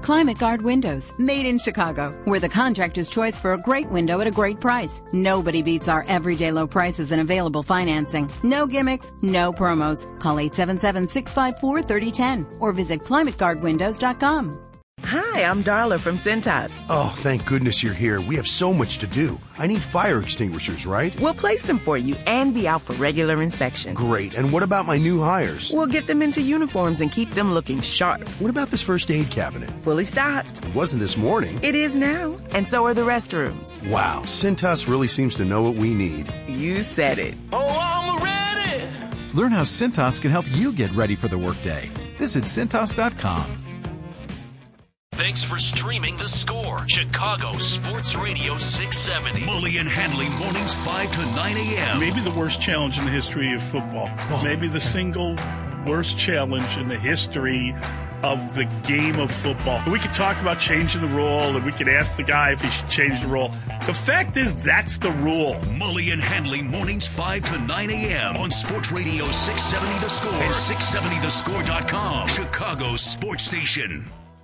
Climate Guard Windows, made in Chicago. We're the contractor's choice for a great window at a great price. Nobody beats our everyday low prices and available financing. No gimmicks, no promos. Call 877-654-3010 or visit climateguardwindows.com. Hi, I'm Darla from Cintas. Oh, thank goodness you're here. We have so much to do. I need fire extinguishers, right? We'll place them for you and be out for regular inspection. Great. And what about my new hires? We'll get them into uniforms and keep them looking sharp. What about this first aid cabinet? Fully stocked. It wasn't this morning. It is now. And so are the restrooms. Wow, Cintas really seems to know what we need. You said it. Oh, I'm ready. Learn how Cintas can help you get ready for the workday. Visit Cintas.com. Thanks for streaming The Score. Chicago Sports Radio 670. Mully and Hanley, mornings 5 to 9 a.m. Maybe the worst challenge in the history of football. Oh. Maybe the single worst challenge in the history of the game of football. We could talk about changing the rule, and we could ask the guy if he should change the rule. The fact is, that's the rule. Mully and Hanley, mornings 5 to 9 a.m. on Sports Radio 670 The Score and 670thescore.com. Chicago's sports station.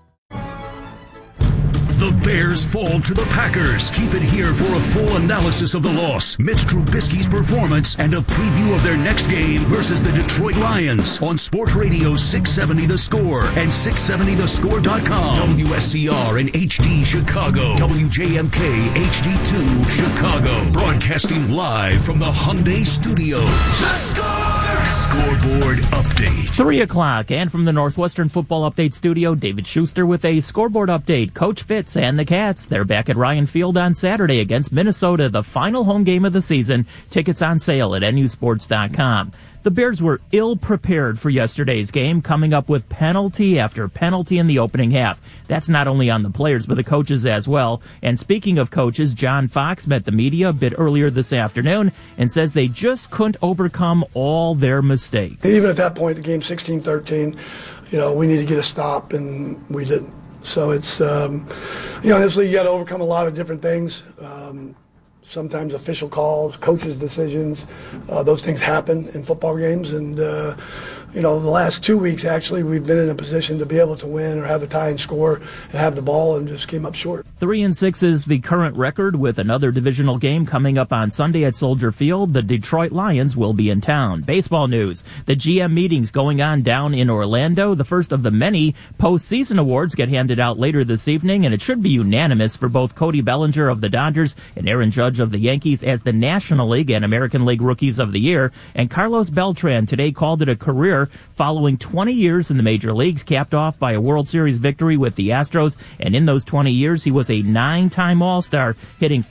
The Bears fall to the Packers. Keep it here for a full analysis of the loss, Mitch Trubisky's performance, and a preview of their next game versus the Detroit Lions on Sports Radio 670 The Score and 670thescore.com. WSCR in HD Chicago. WJMK HD2 Chicago. Broadcasting live from the Hyundai Studios. The Score! Scoreboard update. 3 o'clock, and from the Northwestern Football Update studio, David Schuster with a scoreboard update. Coach Fitz and the Cats, they're back at Ryan Field on Saturday against Minnesota, the final home game of the season. Tickets on sale at nusports.com. The Bears were ill-prepared for yesterday's game, coming up with penalty after penalty in the opening half. That's not only on the players, but the coaches as well. And speaking of coaches, John Fox met the media a bit earlier this afternoon and says they just couldn't overcome all their mistakes. Even at that point, the game 16-13, we need to get a stop, and we didn't. So it's, this league, you got to overcome a lot of different things. Sometimes official calls, coaches' decisions, those things happen in football games. And, the last 2 weeks, actually, we've been in a position to be able to win or have a tie and score and have the ball, and just came up short. 3-6 is the current record, with another divisional game coming up on Sunday at Soldier Field. The Detroit Lions will be in town. Baseball news. The GM meetings going on down in Orlando. The first of the many postseason awards get handed out later this evening, and it should be unanimous for both Cody Bellinger of the Dodgers and Aaron Judge of the Yankees as the National League and American League Rookies of the Year. And Carlos Beltran today called it a career following 20 years in the major leagues, capped off by a World Series victory with the Astros. And in those 20 years, he was a 9-time All-Star, hitting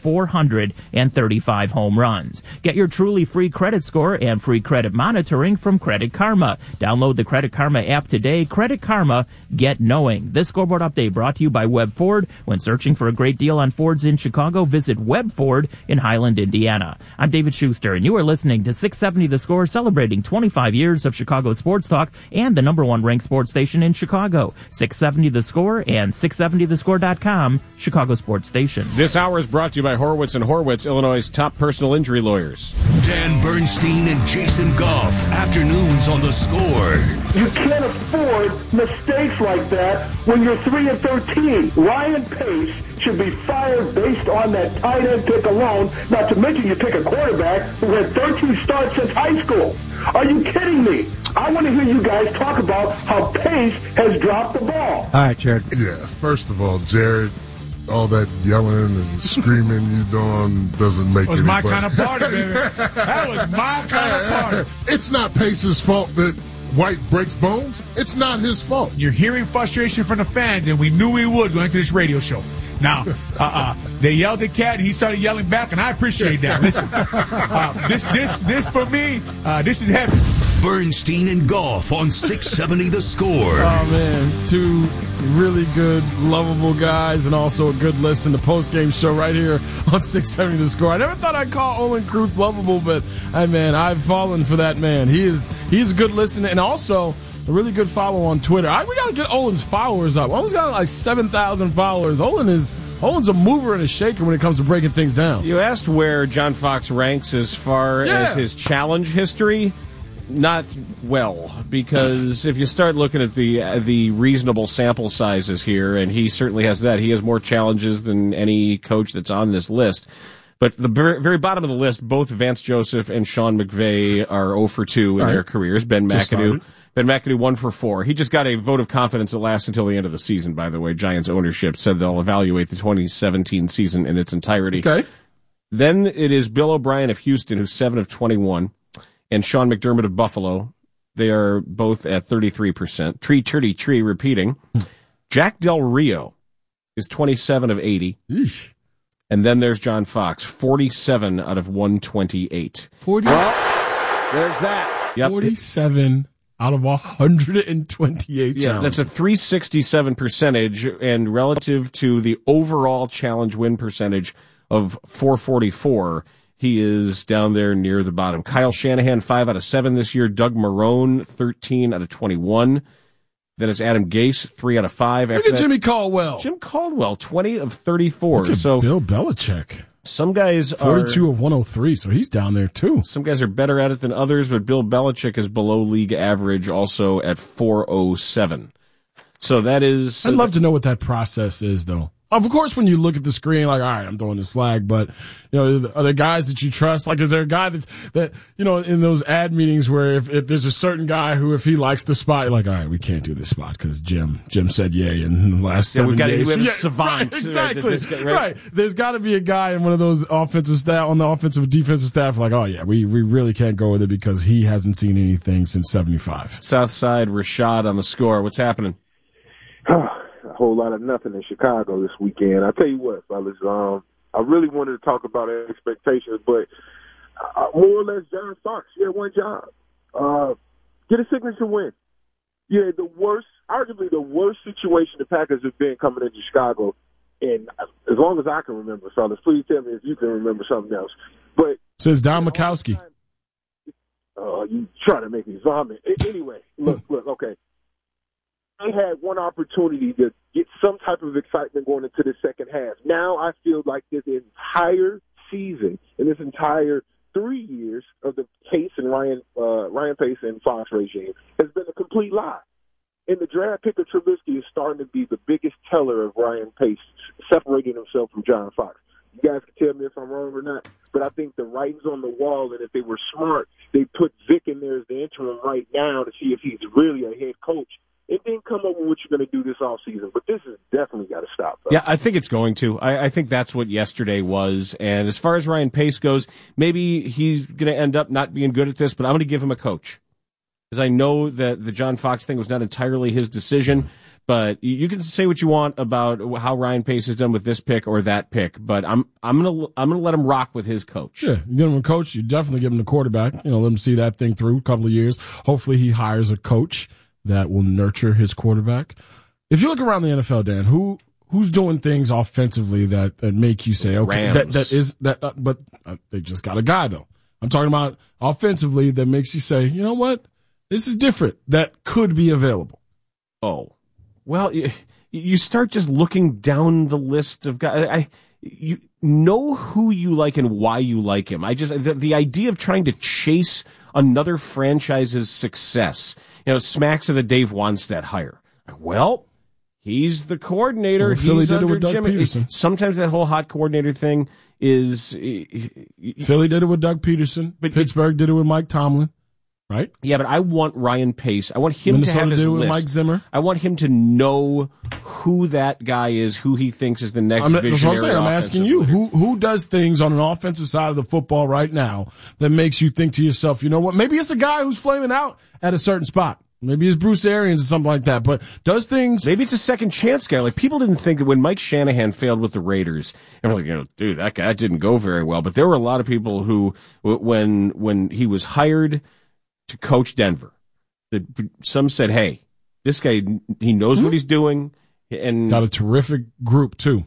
435 home runs. Get your truly free credit score and free credit monitoring from Credit Karma. Download the Credit Karma app today. Credit Karma, get knowing. This scoreboard update brought to you by Webb Ford. When searching for a great deal on Fords in Chicago, visit Webb Ford in Highland, Indiana. I'm David Schuster, and you are listening to 670 The Score, celebrating 25 years of Chicago sports talk and the number one ranked sports station in Chicago. 670 The Score and 670thescore.com, Chicago sports station. This hour is brought to you by Horwitz & Horwitz, Illinois' top personal injury lawyers. Dan Bernstein and Jason Goff. Afternoons on The Score. You can't afford mistakes like that when you're 3-13. Ryan Pace should be fired based on that tight end pick alone, not to mention you pick a quarterback who had 13 starts since high school. Are you kidding me? I want to hear you guys talk about how Pace has dropped the ball. All right, Jared. Yeah, first of all, Jared, all that yelling and screaming you doing doesn't make it. That was my kind of party, baby. That was my kind of party. It's not Pace's fault that White breaks bones. It's not his fault. You're hearing frustration from the fans, and we knew we would going to this radio show. Now, they yelled at Cat, and he started yelling back, and I appreciate that. Listen, this for me, this is heavy. Bernstein and Goff on 670 The Score. Oh, man, two really good, lovable guys, and also a good listen to post-game show right here on 670 The Score. I never thought I'd call Olin Kreutz lovable, but, man, I've fallen for that man. He's a good listener, and also a really good follow on Twitter. We got to get Olin's followers up. Olin's got like 7,000 followers. Olin's a mover and a shaker when it comes to breaking things down. You asked where John Fox ranks as far as his challenge history. Not well, because if you start looking at the reasonable sample sizes here, and he certainly has that, he has more challenges than any coach that's on this list. But the very bottom of the list, both Vance Joseph and Sean McVay are 0 for 2 in their careers. Ben McAdoo 1 for 4. He just got a vote of confidence that lasts until the end of the season, by the way. Giants ownership said they'll evaluate the 2017 season in its entirety. Okay. Then it is Bill O'Brien of Houston, who's 7 of 21. And Sean McDermott of Buffalo. They are both at 33%. Tree repeating. Jack Del Rio is 27 of 80. Eesh. And then there's John Fox, 47 out of 128. 40. Well, there's that. Yep. 47 out of 128 Yeah, that's a 367 percentage, and relative to the overall challenge win percentage of 444, he is down there near the bottom. Kyle Shanahan, 5 out of 7 this year. Doug Marrone, 13 out of 21. Then it's Adam Gase, 3 out of 5. Look at Jimmy Caldwell. Jim Caldwell, 20 of 34. Look at so Bill Belichick. Some guys 42 of 103, so he's down there too. Some guys are better at it than others, but Bill Belichick is below league average, also at 407. So that is... I'd love to know what that process is, though. Of course, when you look at the screen, like, all right, I'm throwing this flag, but, you know, are there guys that you trust? Like, is there a guy that, you know, in those ad meetings where if there's a certain guy who, if he likes the spot, you're like, all right, we can't do this spot because Jim said yay in the last 7 days. We have a savant. Right, exactly. Right. There's got to be a guy in one of those offensive staff, on the offensive defensive staff, like, oh yeah, we really can't go with it because he hasn't seen anything since 75. Southside Rashad on the score. What's happening? A whole lot of nothing in Chicago this weekend. I tell you what, fellas, I really wanted to talk about expectations, but more or less, John Fox, he had one job: get a signature win. Yeah, arguably the worst situation the Packers have been coming into Chicago, and as long as I can remember, fellas, please tell me if you can remember something else. But says Don Majkowski. You try to make me vomit. Anyway, look, okay. They had one opportunity to get some type of excitement going into the second half. Now I feel like this entire season and this entire 3 years of the Pace and Ryan Pace and Fox regime has been a complete lie. And the draft pick of Trubisky is starting to be the biggest teller of Ryan Pace separating himself from John Fox. You guys can tell me if I'm wrong or not, but I think the writing's on the wall, and if they were smart, they'd put Vic in there as the interim right now to see if he's really a head coach. And then come up with what you're going to do this offseason. But this has definitely got to stop. Though. Yeah, I think it's going to. I think that's what yesterday was. And as far as Ryan Pace goes, maybe he's going to end up not being good at this, but I'm going to give him a coach. Because I know that the John Fox thing was not entirely his decision. But you can say what you want about how Ryan Pace has done with this pick or that pick, but I'm gonna let him rock with his coach. Yeah, you give him a coach, you definitely give him the quarterback. You know, let him see that thing through a couple of years. Hopefully he hires a coach that will nurture his quarterback. If you look around the NFL, Dan, who's doing things offensively that make you say, okay, but they just got a guy though. I'm talking about offensively that makes you say, you know what, this is different. That could be available. Oh, well, you start just looking down the list of guys. You know who you like and why you like him. The idea of trying to chase another franchise's success, smacks of the Dave Wanstead hire. Well, he's the coordinator. Well, Philly did it with Doug Jimmy. Peterson. Sometimes that whole hot coordinator thing is... Philly did it with Doug Peterson. But Pittsburgh did it with Mike Tomlin. Right? Yeah, but I want Ryan Pace. I want him to have his list. With Mike Zimmer. I want him to know who that guy is, who he thinks is the next visionary. That's what I'm saying. I'm asking you, who does things on an offensive side of the football right now that makes you think to yourself, you know what, maybe it's a guy who's flaming out at a certain spot. Maybe it's Bruce Arians or something like that, but does things... Maybe it's a second chance guy. Like, people didn't think that when Mike Shanahan failed with the Raiders, and we're like, dude, that guy didn't go very well. But there were a lot of people who, when he was hired to coach Denver, that some said, hey, this guy, he knows what he's doing. And got a terrific group too.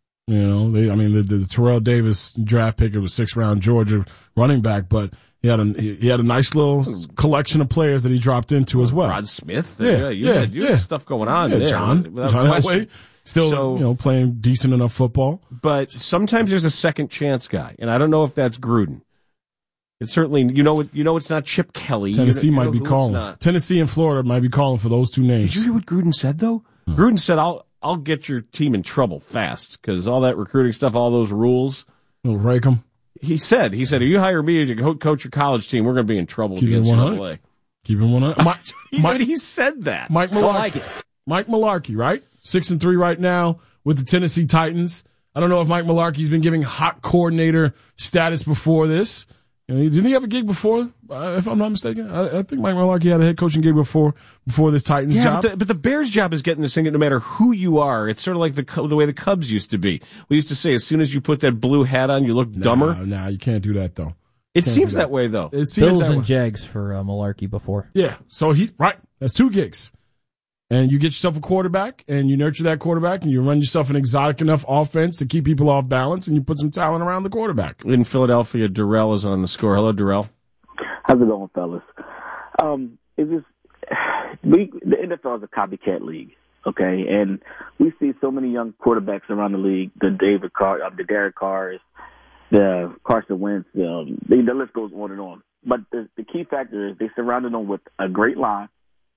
The Terrell Davis draft pick, it was 6th round Georgia running back, but he had a nice little collection of players that he dropped into as well. Rod Smith. You had stuff going on there. John Elway, still playing decent enough football. But sometimes there's a second chance guy, and I don't know if that's Gruden. It's certainly, it's not Chip Kelly. Tennessee might be calling. Tennessee and Florida might be calling for those two names. Did you hear what Gruden said, though? Gruden said, I'll get your team in trouble fast because all that recruiting stuff, all those rules. We'll rake them. He said, if you hire me to coach your college team, we're going to be in trouble against NCAA. Keep it 100. He said that. Mike Mularkey. Mike Mularkey, right? 6-3 right now with the Tennessee Titans. I don't know if Mike Mularkey's been giving hot coordinator status before this. Didn't he have a gig before? If I'm not mistaken, I think Mike Mularkey had a head coaching gig before this Titans job. But the Bears' job is getting this thing that no matter who you are, it's sort of like the way the Cubs used to be. We used to say, as soon as you put that blue hat on, you look dumber. No, you can't do that though. It seems that way though. Bills and Jags for Mularkey before. Yeah, so that's 2 gigs. And you get yourself a quarterback, and you nurture that quarterback, and you run yourself an exotic enough offense to keep people off balance, and you put some talent around the quarterback. In Philadelphia, Durrell is on the score. Hello, Durrell. How's it going, fellas? The NFL is a copycat league, okay? And we see so many young quarterbacks around the league, the Derek Carrs, the Carson Wentz, the list goes on and on. But the key factor is they surrounded them with a great line,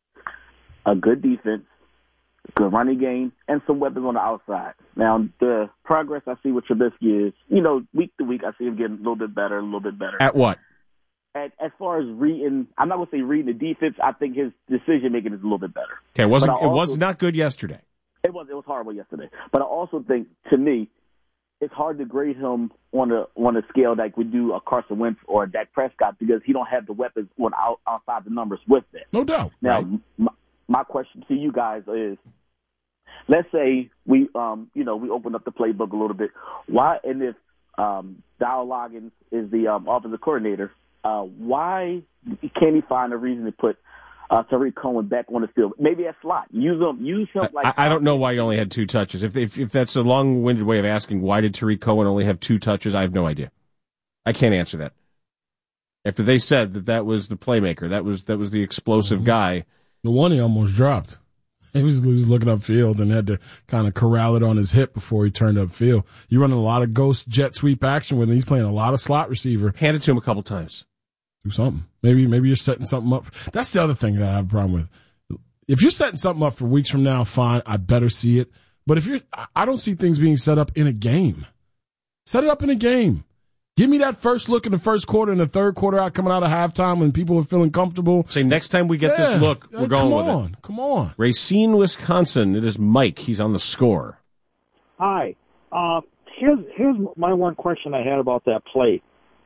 a good defense, good running game, and some weapons on the outside. Now, the progress I see with Trubisky is, week to week, I see him getting a little bit better. At what? As far as reading, I'm not going to say reading the defense. I think his decision-making is a little bit better. Okay, it was not good yesterday. It was horrible yesterday. But I also think, to me, it's hard to grade him on a scale like we do a Carson Wentz or a Dak Prescott because he don't have the weapons outside the numbers with it. No doubt. Now, my question to you guys is, let's say we open up the playbook a little bit. Why, and if Dow Loggins is the offensive coordinator, why can't he find a reason to put Tariq Cohen back on the field? Maybe a slot. Use him like. I don't know why he only had 2 touches. If that's a long-winded way of asking why did Tariq Cohen only have 2 touches, I have no idea. I can't answer that. After they said that was the playmaker, that was the explosive guy. The one he almost dropped. He was looking upfield and had to kind of corral it on his hip before he turned upfield. You're running a lot of ghost jet sweep action with him. He's playing a lot of slot receiver. Hand it to him a couple times. Do something. Maybe you're setting something up. That's the other thing that I have a problem with. If you're setting something up for weeks from now, fine. I better see it. But I don't see things being set up in a game. Set it up in a game. Give me that first look in the first quarter and the third quarter out coming out of halftime when people are feeling comfortable. Say next time we get this look, we're going with it. Come on. Racine, Wisconsin. It is Mike. He's on the score. Hi. Here's my one question I had about that play.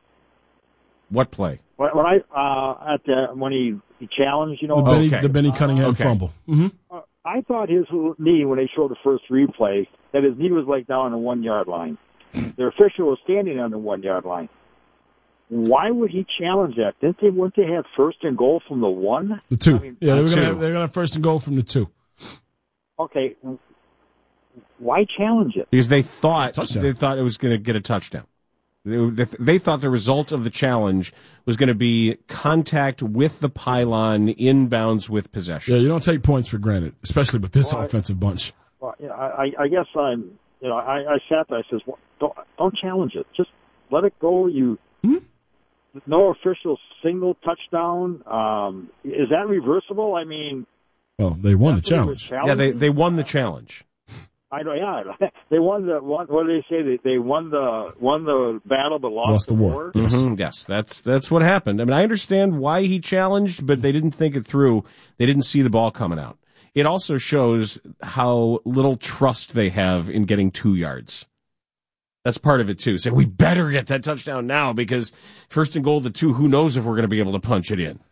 What play? When he challenged, the Benny Cunningham fumble. Mm-hmm. I thought his knee, when they showed the first replay, that his knee was like down on the 1 yard line. The official was standing on the 1 yard line. Why would he challenge that? Wouldn't they have first and goal from the 1? The 2. They're gonna have first and goal from the 2. Okay. Why challenge it? Because they thought it was going to get a touchdown. They thought the result of the challenge was going to be contact with the pylon inbounds with possession. Yeah, you don't take points for granted, especially with this offensive bunch. Well, I guess I sat there. I says, don't challenge it. Just let it go. No official single touchdown. Is that reversible? I mean, well, they won the challenge. Yeah, they won the challenge. I know. Yeah, they won the. What do they say? They won the battle, but lost the war. Mm-hmm. Yes, that's what happened. I mean, I understand why he challenged, but they didn't think it through. They didn't see the ball coming out. It also shows how little trust they have in getting 2 yards. That's part of it, too. So we better get that touchdown now because first and goal, the 2, who knows if we're going to be able to punch it in.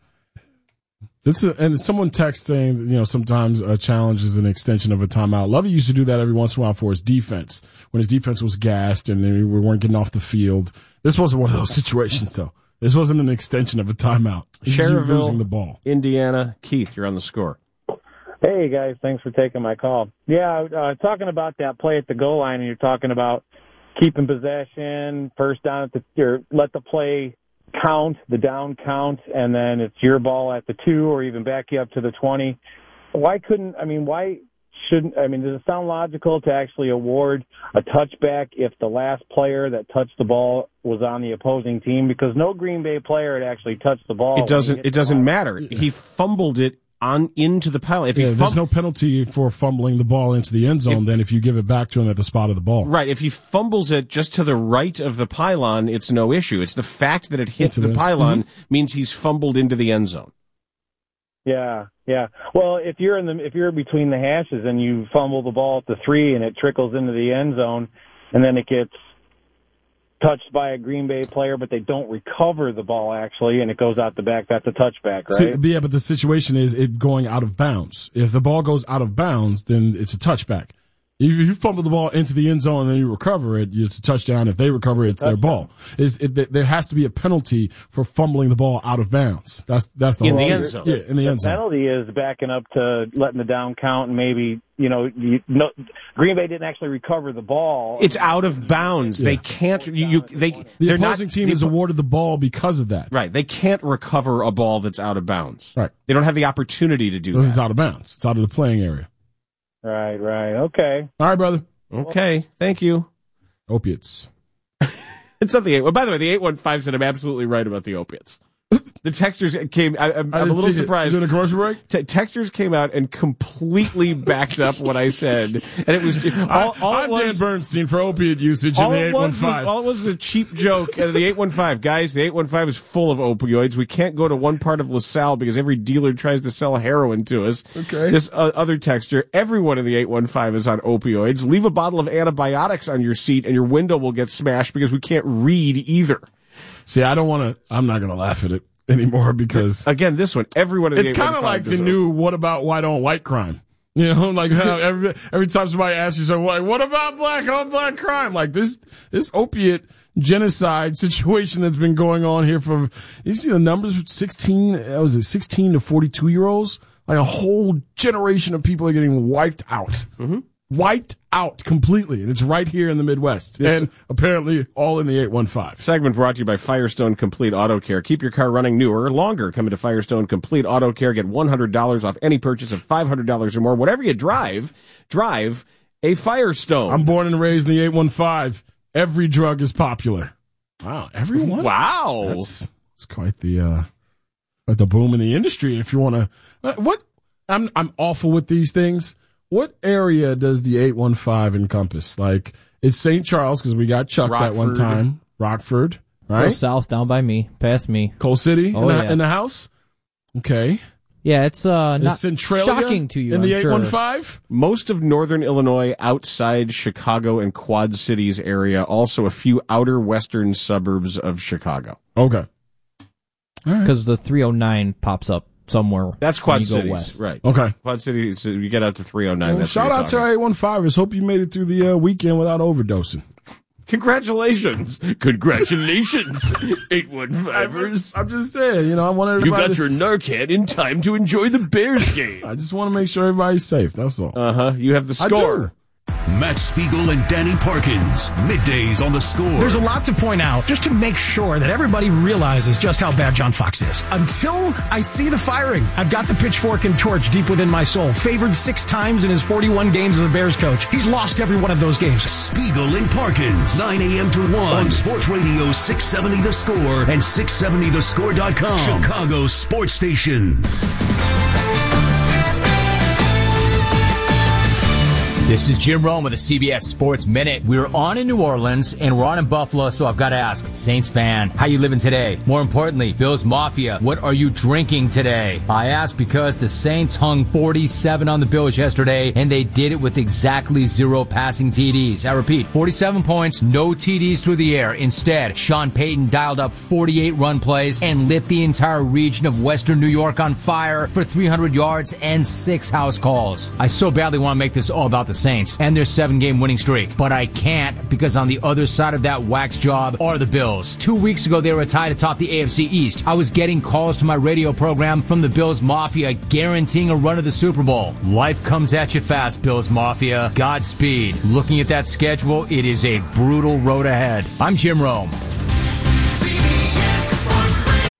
And someone texts saying, sometimes a challenge is an extension of a timeout. Lovey used to do that every once in a while for his defense, when his defense was gassed and we weren't getting off the field. This wasn't one of those situations, though. This wasn't an extension of a timeout. Cherville, losing the ball. Indiana. Keith, you're on the score. Hey, guys. Thanks for taking my call. Yeah, talking about that play at the goal line, and you're talking about keeping possession, first down let the play count, the down count, and then it's your ball at the 2 or even back you up to the 20. Why shouldn't, I mean, does it sound logical to actually award a touchback if the last player that touched the ball was on the opposing team? Because no Green Bay player had actually touched the ball. It doesn't matter. He fumbled it into the pile. There's no penalty for fumbling the ball into the end zone if you give it back to him at the spot of the ball. Right. If he fumbles it just to the right of the pylon, it's no issue. It's the fact that it hits the pylon means he's fumbled into the end zone. Yeah. Well, if you're between the hashes and you fumble the ball at the 3 and it trickles into the end zone, and then it gets touched by a Green Bay player, but they don't recover the ball actually, and it goes out the back, that's a touchback, right? Yeah, but the situation is it going out of bounds. If the ball goes out of bounds, then it's a touchback. If you fumble the ball into the end zone and then you recover it, it's a touchdown. If they recover it, it's their ball. There has to be a penalty for fumbling the ball out of bounds. That's the in the end zone. Yeah, in the end zone. The penalty is backing up to letting the down count, and maybe Green Bay didn't actually recover the ball. It's out of bounds. Yeah. They can't. The opposing team is awarded the ball because of that. Right. They can't recover a ball that's out of bounds. Right. They don't have the opportunity to do that. This is out of bounds. It's out of the playing area. Right. Okay. All right, brother. Okay. Thank you. Opiates. It's not the 8. Well, by the way, the 815 said I'm absolutely right about the opiates. The texters came. I'm a little surprised. Doing a commercial break? Texters came out and completely backed up what I said, and it was I'm Dan Bernstein for opiate usage in the 815. All it was a cheap joke. And the 815 guys, the 815 is full of opioids. We can't go to one part of LaSalle because every dealer tries to sell heroin to us. Okay. This other texter, everyone in the 815 is on opioids. Leave a bottle of antibiotics on your seat, and your window will get smashed because we can't read either. See, I'm not going to laugh at it anymore because again, this one, everyone. It's kind of like the new "What about white on white crime"? You know, like how every time somebody asks you something, like, "What about black on black crime?" Like this opiate genocide situation that's been going on here for. You see the numbers: 16 to 42-year-olds. Like a whole generation of people are getting wiped out. Mm-hmm. Wiped out completely, and it's right here in the Midwest, and apparently all in the 815. Segment brought to you by Firestone Complete Auto Care. Keep your car running newer or longer. Come into Firestone Complete Auto Care. Get $100 off any purchase of $500 or more. Whatever you drive a Firestone. I'm born and raised in the 815. Every drug is popular. Wow, everyone? Wow, that's quite the boom in the industry. If you want to, I'm awful with these things. What area does the 815 encompass? Like, it's St. Charles because we got Chuck that one time. Rockford, right? Go south, down by me, past me. Coal City in the house? Okay. Yeah, it's not Centralia shocking to you, in the I'm 815? Sure. Most of northern Illinois outside Chicago and Quad Cities area. Also a few outer western suburbs of Chicago. Okay. Because the 309 pops up somewhere. That's Quad Cities, west. Right? Okay. Quad Cities. You get out to 309. Well, shout out to our 815ers. Hope you made it through the weekend without overdosing. Congratulations, 815ers. I'm just saying, I want everybody. You got your Narcan in time to enjoy the Bears game. I just want to make sure everybody's safe. That's all. You have the score. Matt Spiegel and Danny Parkins, middays on The Score. There's a lot to point out, just to make sure that everybody realizes just how bad John Fox is. Until I see the firing, I've got the pitchfork and torch deep within my soul. Favored 6 times in his 41 games as a Bears coach. He's lost every one of those games. Spiegel and Parkins, 9 a.m. to 1 on Sports Radio 670 The Score and 670thescore.com. Chicago's sports station. This is Jim Rome with the CBS Sports Minute. We're on in New Orleans, and we're on in Buffalo, so I've got to ask, Saints fan, how you living today? More importantly, Bills Mafia, what are you drinking today? I ask because the Saints hung 47 on the Bills yesterday, and they did it with exactly 0 passing TDs. I repeat, 47 points, no TDs through the air. Instead, Sean Payton dialed up 48 run plays and lit the entire region of Western New York on fire for 300 yards and 6 house calls. I so badly want to make this all about the Saints and their 7-game winning streak, but I can't because on the other side of that wax job are the Bills. 2 weeks ago, they were tied atop the AFC East. I was getting calls to my radio program from the Bills Mafia guaranteeing a run to the Super Bowl. Life comes at you fast, Bills Mafia. Godspeed. Looking at that schedule, it is a brutal road ahead. I'm Jim Rome.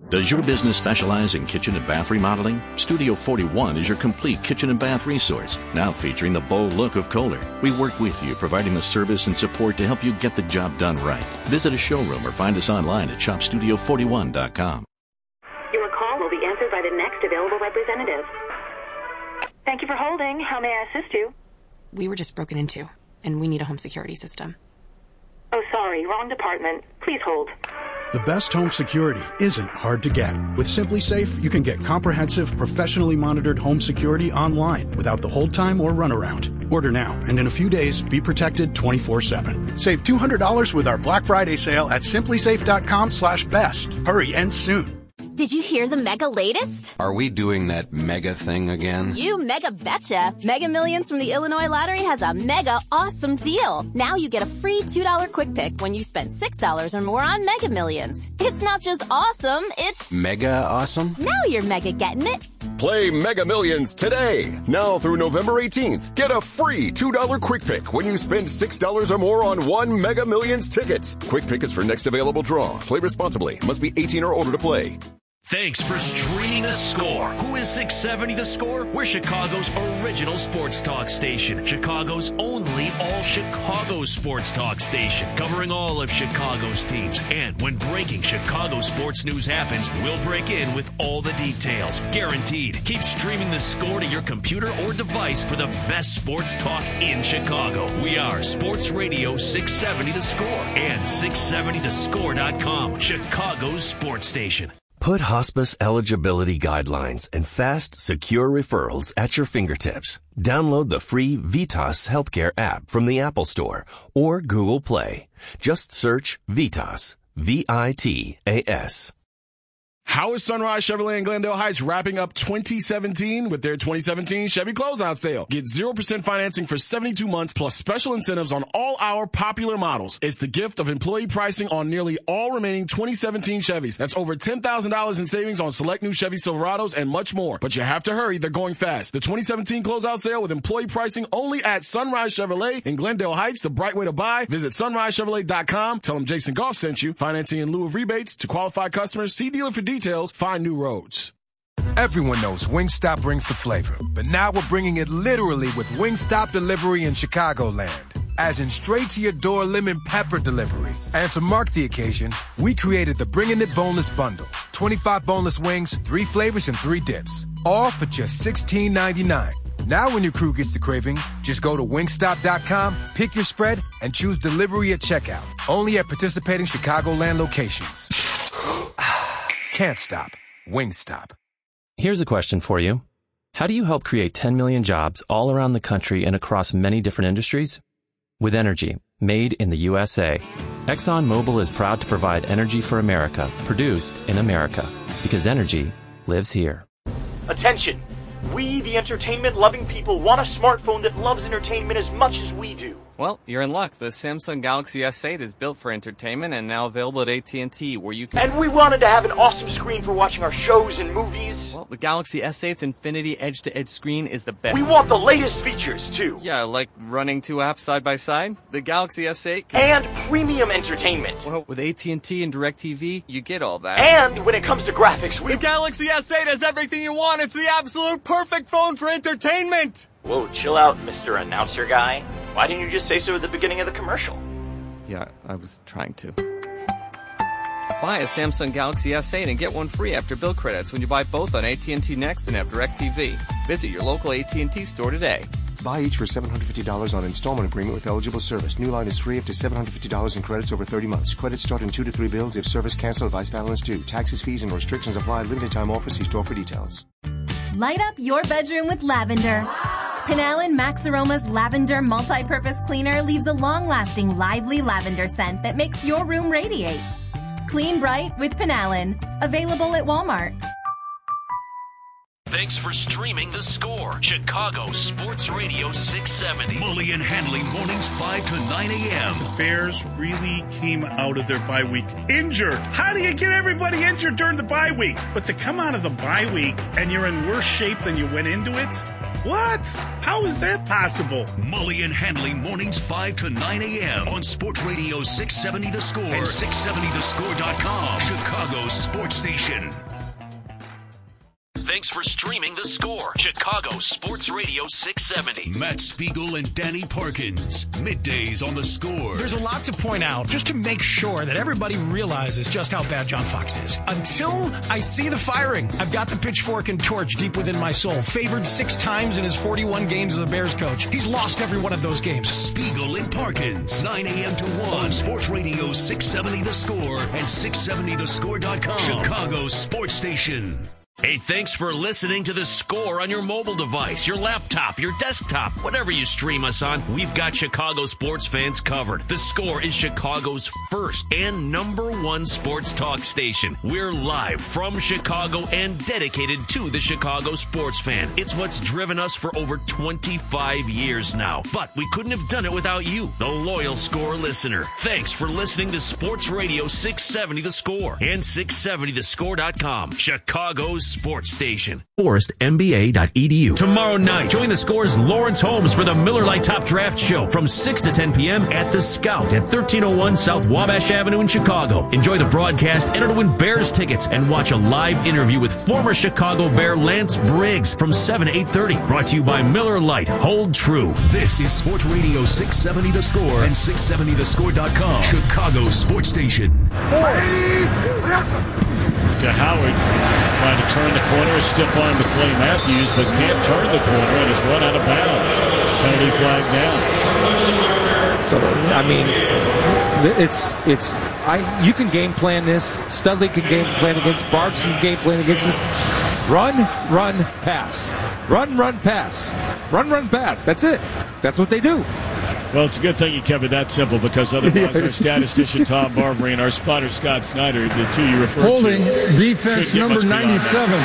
Does your business specialize in kitchen and bath remodeling? Studio 41 is your complete kitchen and bath resource, now featuring the bold look of Kohler. We work with you, providing the service and support to help you get the job done right. Visit a showroom or find us online at shopstudio41.com. Your call will be answered by the next available representative. Thank you for holding. How may I assist you? We were just broken into, and we need a home security system. Oh, sorry, wrong department. Please hold. The best home security isn't hard to get. With SimpliSafe, you can get comprehensive, professionally monitored home security online without the hold time or runaround. Order now, and in a few days, be protected 24/7. Save $200 with our Black Friday sale at simplisafe.com/best. Hurry, ends soon. Did you hear the mega latest? Are we doing that mega thing again? You mega betcha. Mega Millions from the Illinois Lottery has a mega awesome deal. Now you get a free $2 quick pick when you spend $6 or more on Mega Millions. It's not just awesome, it's mega awesome. Now you're mega getting it. Play Mega Millions today. Now through November 18th. Get a free $2 quick pick when you spend $6 or more on one Mega Millions ticket. Quick pick is for next available draw. Play responsibly. Must be 18 or older to play. Thanks for streaming The Score. Who is 670 The Score? We're Chicago's original sports talk station. Chicago's only all-Chicago sports talk station. Covering all of Chicago's teams. And when breaking Chicago sports news happens, we'll break in with all the details. Guaranteed. Keep streaming The Score to your computer or device for the best sports talk in Chicago. We are Sports Radio 670 The Score and 670thescore.com. Chicago's sports station. Put hospice eligibility guidelines and fast, secure referrals at your fingertips. Download the free Vitas Healthcare app from the Apple Store or Google Play. Just search Vitas, V-I-T-A-S. How is Sunrise Chevrolet in Glendale Heights wrapping up 2017 with their 2017 Chevy closeout sale? Get 0% financing for 72 months plus special incentives on all our popular models. It's the gift of employee pricing on nearly all remaining 2017 Chevys. That's over $10,000 in savings on select new Chevy Silverados and much more. But you have to hurry. They're going fast. The 2017 closeout sale with employee pricing only at Sunrise Chevrolet in Glendale Heights. The bright way to buy. Visit sunrisechevrolet.com. Tell them Jason Goff sent you. Financing in lieu of rebates to qualified customers. See dealer for details. Find new roads. Everyone knows Wingstop brings the flavor, but now we're bringing it literally with Wingstop delivery in Chicagoland. As in straight-to-your-door lemon pepper delivery. And to mark the occasion, we created the Bringing It Boneless Bundle. 25 boneless wings, 3 flavors, and 3 dips. All for just $16.99. Now when your crew gets the craving, just go to Wingstop.com, pick your spread, and choose delivery at checkout. Only at participating Chicagoland locations. Can't stop. Wingstop. Here's a question for you. How do you help create 10 million jobs all around the country and across many different industries? With energy, made in the USA. ExxonMobil is proud to provide energy for America, produced in America, because energy lives here. Attention! We, the entertainment-loving people, want a smartphone that loves entertainment as much as we do. Well, you're in luck. The Samsung Galaxy S8 is built for entertainment and now available at AT&T, where you can... And we wanted to have an awesome screen for watching our shows and movies. Well, the Galaxy S8's Infinity Edge-to-Edge screen is the best. We want the latest features, too. Yeah, like running 2 apps side by side. The Galaxy S8... And premium entertainment. Well, with AT&T and DirecTV, you get all that. And when it comes to graphics, The Galaxy S8 has everything you want. It's the absolute perfect phone for entertainment. Whoa, chill out, Mr. Announcer Guy. Why didn't you just say so at the beginning of the commercial? Yeah, I was trying to. Buy a Samsung Galaxy S8 and get one free after bill credits when you buy both on AT&T Next and have DirecTV. Visit your local AT&T store today. Buy each for $750 on installment agreement with eligible service. New line is free up to $750 in credits over 30 months. Credits start in 2 to 3 bills. If service canceled, vice balance due. Taxes, fees, and restrictions apply. Limited time offer. See store for details. Light up your bedroom with lavender. Penallen Max Aroma's Lavender Multi-Purpose Cleaner leaves a long-lasting, lively lavender scent that makes your room radiate. Clean bright with Penallen. Available at Walmart. Thanks for streaming The Score. Chicago Sports Radio 670. Mully and Hanley mornings 5 to 9 a.m. The Bears really came out of their bye week injured. How do you get everybody injured during the bye week? But to come out of the bye week and you're in worse shape than you went into it, What? How is that possible? Mully and Hanley mornings 5 to 9 a.m. on Sports Radio 670 The Score and 670thescore.com, Chicago's sports station. Thanks for streaming The Score, Chicago Sports Radio 670. Matt Spiegel and Danny Parkins, middays on The Score. There's a lot to point out just to make sure that everybody realizes just how bad John Fox is. Until I see the firing, I've got the pitchfork and torch deep within my soul. Favored 6 times in his 41 games as a Bears coach. He's lost every one of those games. Spiegel and Parkins, 9 a.m. to 1 on Sports Radio 670 The Score and 670thescore.com, Chicago's sports station. Hey, thanks for listening to The Score on your mobile device, your laptop, your desktop, whatever you stream us on. We've got Chicago sports fans covered. The Score is Chicago's first and #1 sports talk station. We're live from Chicago and dedicated to the Chicago sports fan. It's what's driven us for over 25 years now. But we couldn't have done it without you, the loyal Score listener. Thanks for listening to Sports Radio 670 The Score and 670thescore.com, Chicago's sports station. ForestMBA.edu. Tomorrow night, join the Score's Lawrence Holmes for the Miller Lite Top Draft Show from 6 to 10 p.m. at The Scout at 1301 South Wabash Avenue in Chicago. Enjoy the broadcast, enter to win Bears tickets, and watch a live interview with former Chicago Bear Lance Briggs from 7 to 8:30. Brought to you by Miller Lite. Hold true. This is Sports Radio 670 The Score and 670thescore.com, Chicago's sports station. To Howard, trying to turn the corner, a stiff arm to Clay Matthews, but can't turn the corner and is run out of bounds. Penalty flag down. So, I mean, you can game plan this. Studley can game plan against Barbs, can game plan against this. Run, pass. Run, pass. Run, pass. That's it. That's what they do. Well, it's a good thing you kept it that simple, because otherwise our statistician Tom Barbary and our spotter Scott Snyder, the two you referred holding to. Holding defense number 97.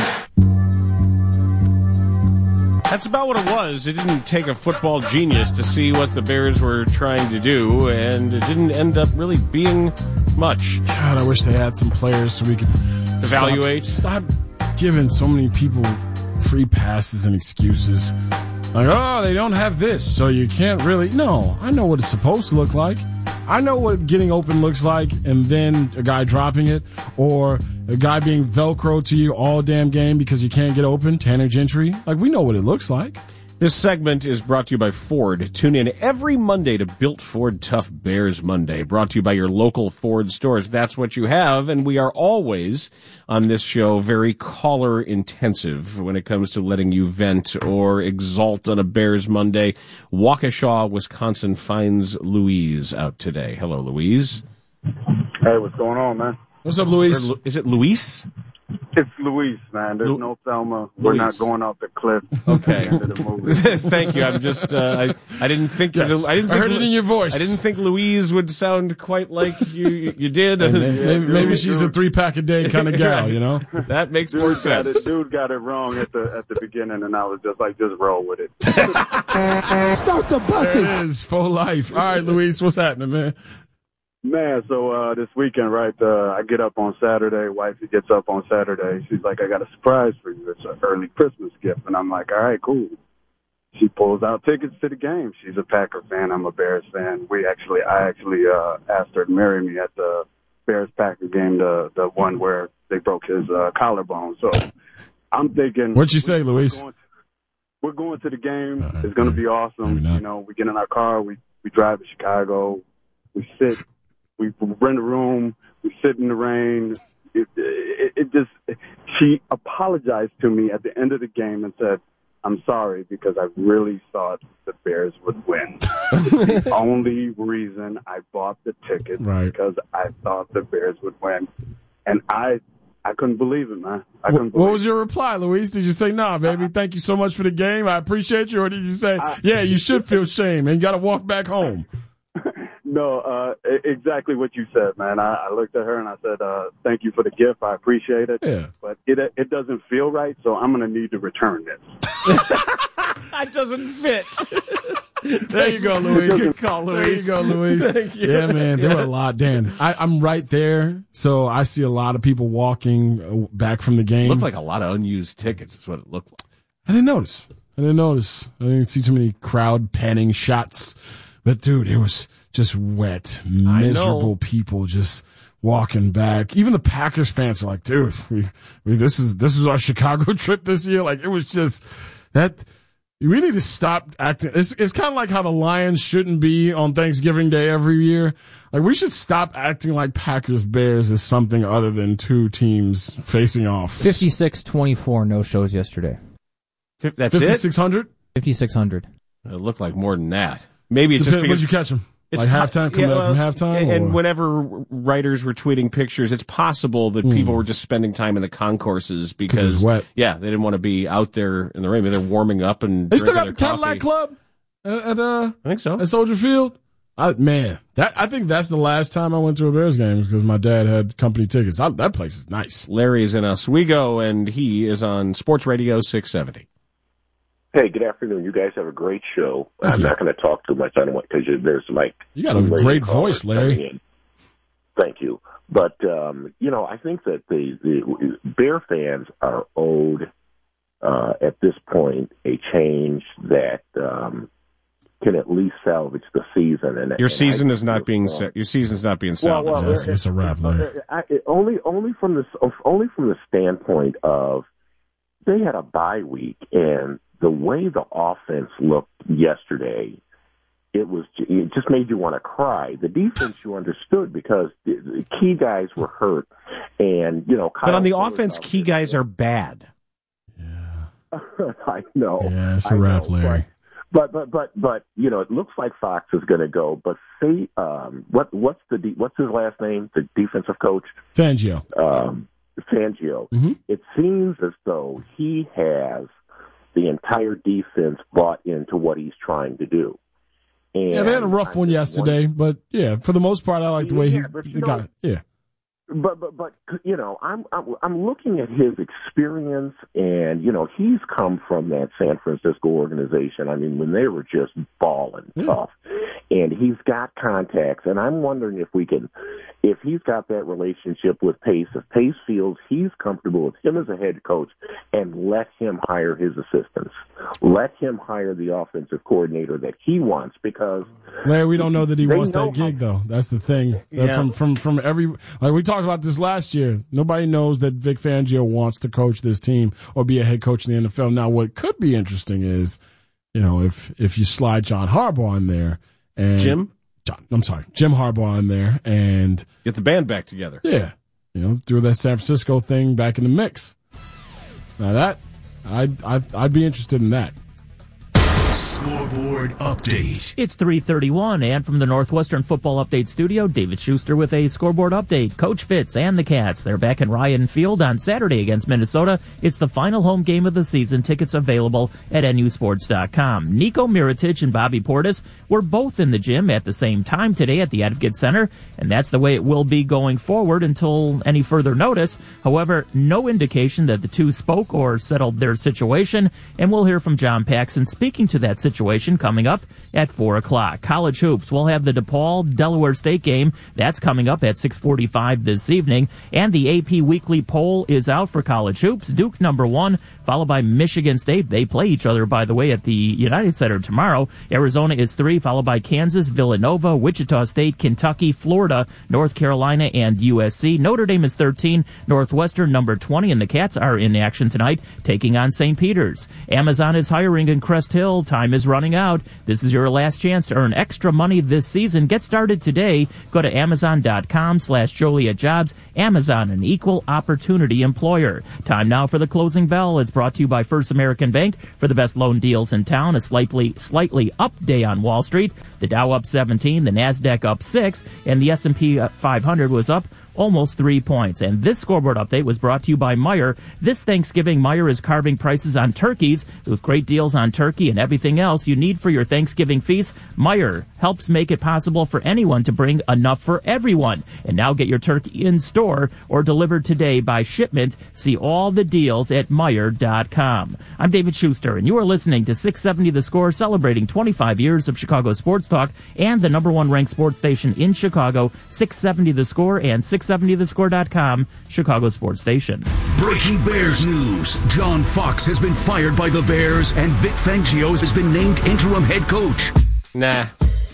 That's about what it was. It didn't take a football genius to see what the Bears were trying to do, and it didn't end up really being much. God, I wish they had some players so we could evaluate. Stop giving so many people free passes and excuses. Like, oh, they don't have this, so you can't really. No, I know what it's supposed to look like. I know what getting open looks like, and then a guy dropping it, or a guy being Velcro to you all damn game because you can't get open, Tanner Gentry. Like, we know what it looks like. This segment is brought to you by Ford. Tune in every Monday to Built Ford Tough Bears Monday, brought to you by your local Ford stores. That's what you have, and we are always, on this show, very caller-intensive when it comes to letting you vent or exalt on a Bears Monday. Waukesha, Wisconsin finds Louise out today. Hello, Louise. Hey, what's going on, man? What's up, Louise? Is it Luis? It's Luis, man. There's no Thelma. We're not going off the cliff. Okay. At the end of the movie. Thank you. I'm just. I didn't think. Yes. I heard it in your voice. I didn't think Louise would sound quite like you did. Maybe she's a 3-pack a day kind of gal, you know. That makes more sense. Dude got it wrong at the beginning, and I was just like, just roll with it. Start the buses. It is full life. All right, Luis, what's happening, man? Man, so this weekend, right, I get up on Saturday. Wifey gets up on Saturday. She's like, I got a surprise for you. It's an early Christmas gift. And I'm like, all right, cool. She pulls out tickets to the game. She's a Packer fan. I'm a Bears fan. I actually asked her to marry me at the Bears-Packer game, the one where they broke his collarbone. So I'm thinking. What'd you say, Luis? We're going to the game. It's going to be awesome. You know, we get in our car. We drive to Chicago. We sit. We rent a room. We sit in the rain. She apologized to me at the end of the game and said, I'm sorry because I really thought the Bears would win. It's the only reason I bought the ticket because I thought the Bears would win. And I couldn't believe it, man. What was your reply, Luis? Did you say, nah, baby, thank you so much for the game. I appreciate you. Or did you say, yeah, you should feel shame and you got to walk back home? No, exactly what you said, man. I looked at her and I said, thank you for the gift. I appreciate it. Yeah. But it doesn't feel right, so I'm going to need to return this. That doesn't fit. There you go, Luis. Good call, Luis. There you go, Luis. Thank you. Yeah, man, there were a lot. Dan, I'm right there, so I see a lot of people walking back from the game. It looked like a lot of unused tickets is what it looked like. I didn't notice. I didn't notice. I didn't see too many crowd panning shots. But, dude, it was just wet, miserable people just walking back. Even the Packers fans are like, dude, this is our Chicago trip this year. Like, it was just that. We need to stop acting. It's kind of like how the Lions shouldn't be on Thanksgiving Day every year. Like, we should stop acting like Packers Bears is something other than two teams facing off. 56-24 no shows yesterday. That's 5,600? 5,600. It looked like more than that. Maybe it's just because... When'd you catch them? Like halftime, coming up from halftime? And whenever writers were tweeting pictures, it's possible that people were just spending time in the concourses because it was wet. Yeah, they didn't want to be out there in the rain. They're warming up and they still got the coffee. Cadillac Club at I think so. At Soldier Field. I think that's the last time I went to a Bears game because my dad had company tickets. That place is nice. Larry is in Oswego, and he is on Sports Radio 670. Hey, good afternoon. You guys have a great show. I'm not going to talk too much on it because there's like... You got a great voice, Larry. Thank you. But, I think that the Bear fans are owed, at this point, a change that can at least salvage the season. And your season's not being salvaged. Well, it's a wrap, Larry. Only from the standpoint of they had a bye week, and the way the offense looked yesterday, it just made you want to cry. The defense you understood because the key guys were hurt, and but on the offense, key guys are bad. Yeah, I know. Yeah, it's a wrap, Larry. But it looks like Fox is going to go. But say, what's his last name? The defensive coach, Fangio. Fangio. Mm-hmm. It seems as though he has the entire defense bought into what he's trying to do. And they had a rough one yesterday, but yeah, for the most part, I like the way he got it. Yeah. But I'm looking at his experience, and he's come from that San Francisco organization. I mean, when they were just balling tough, and he's got contacts, and I'm wondering if he's got that relationship with Pace. If Pace feels he's comfortable with him as a head coach, and let him hire his assistants, let him hire the offensive coordinator that he wants, because Larry, we don't know that he wants that gig though. That's the thing. Yeah. From every we talked about this last year. Nobody knows that Vic Fangio wants to coach this team or be a head coach in the NFL. Now, what could be interesting is, if you slide John Harbaugh in there and Jim Harbaugh in there and get the band back together. Yeah, throw that San Francisco thing back in the mix. Now that I'd be interested in that. Scoreboard update. It's 3:31, and from the Northwestern Football Update studio, David Schuster with a scoreboard update. Coach Fitz and the Cats, they're back in Ryan Field on Saturday against Minnesota. It's the final home game of the season. Tickets available at nusports.com. Nico Mirotic and Bobby Portis were both in the gym at the same time today at the Advocate Center, and that's the way it will be going forward until any further notice. However, no indication that the two spoke or settled their situation, and we'll hear from John Paxson speaking to that situation coming up at 4 o'clock. College hoops, we'll have the DePaul Delaware State game. That's coming up at 6:45 this evening. And the AP Weekly poll is out for college hoops. Duke number 1, followed by Michigan State. They play each other, by the way, at the United Center tomorrow. Arizona is 3, followed by Kansas, Villanova, Wichita State, Kentucky, Florida, North Carolina, and USC. Notre Dame is 13, Northwestern number 20, and the Cats are in action tonight, taking on St. Peter's. Amazon is hiring in Crest Hill. Time is running out. This is your last chance to earn extra money this season. Get started today. Go to Amazon.com/JolietJobs. Amazon, an equal opportunity employer. Time now for the closing bell. It's brought to you by First American Bank for the best loan deals in town. A slightly up day on Wall Street. The Dow up 17, the NASDAQ up 6, and the S&P 500 was up almost 3 points. And this scoreboard update was brought to you by Meijer. This Thanksgiving, Meijer is carving prices on turkeys with great deals on turkey and everything else you need for your Thanksgiving feast. Meijer helps make it possible for anyone to bring enough for everyone. And now get your turkey in store or delivered today by shipment. See all the deals at Meijer.com. I'm David Schuster, and you are listening to 670 The Score, celebrating 25 years of Chicago sports talk and the number 1 ranked sports station in Chicago, 670 The Score and 670 670thescore.com, Chicago sports station. Breaking Bears news. John Fox has been fired by the Bears, and Vic Fangio has been named interim head coach. Nah.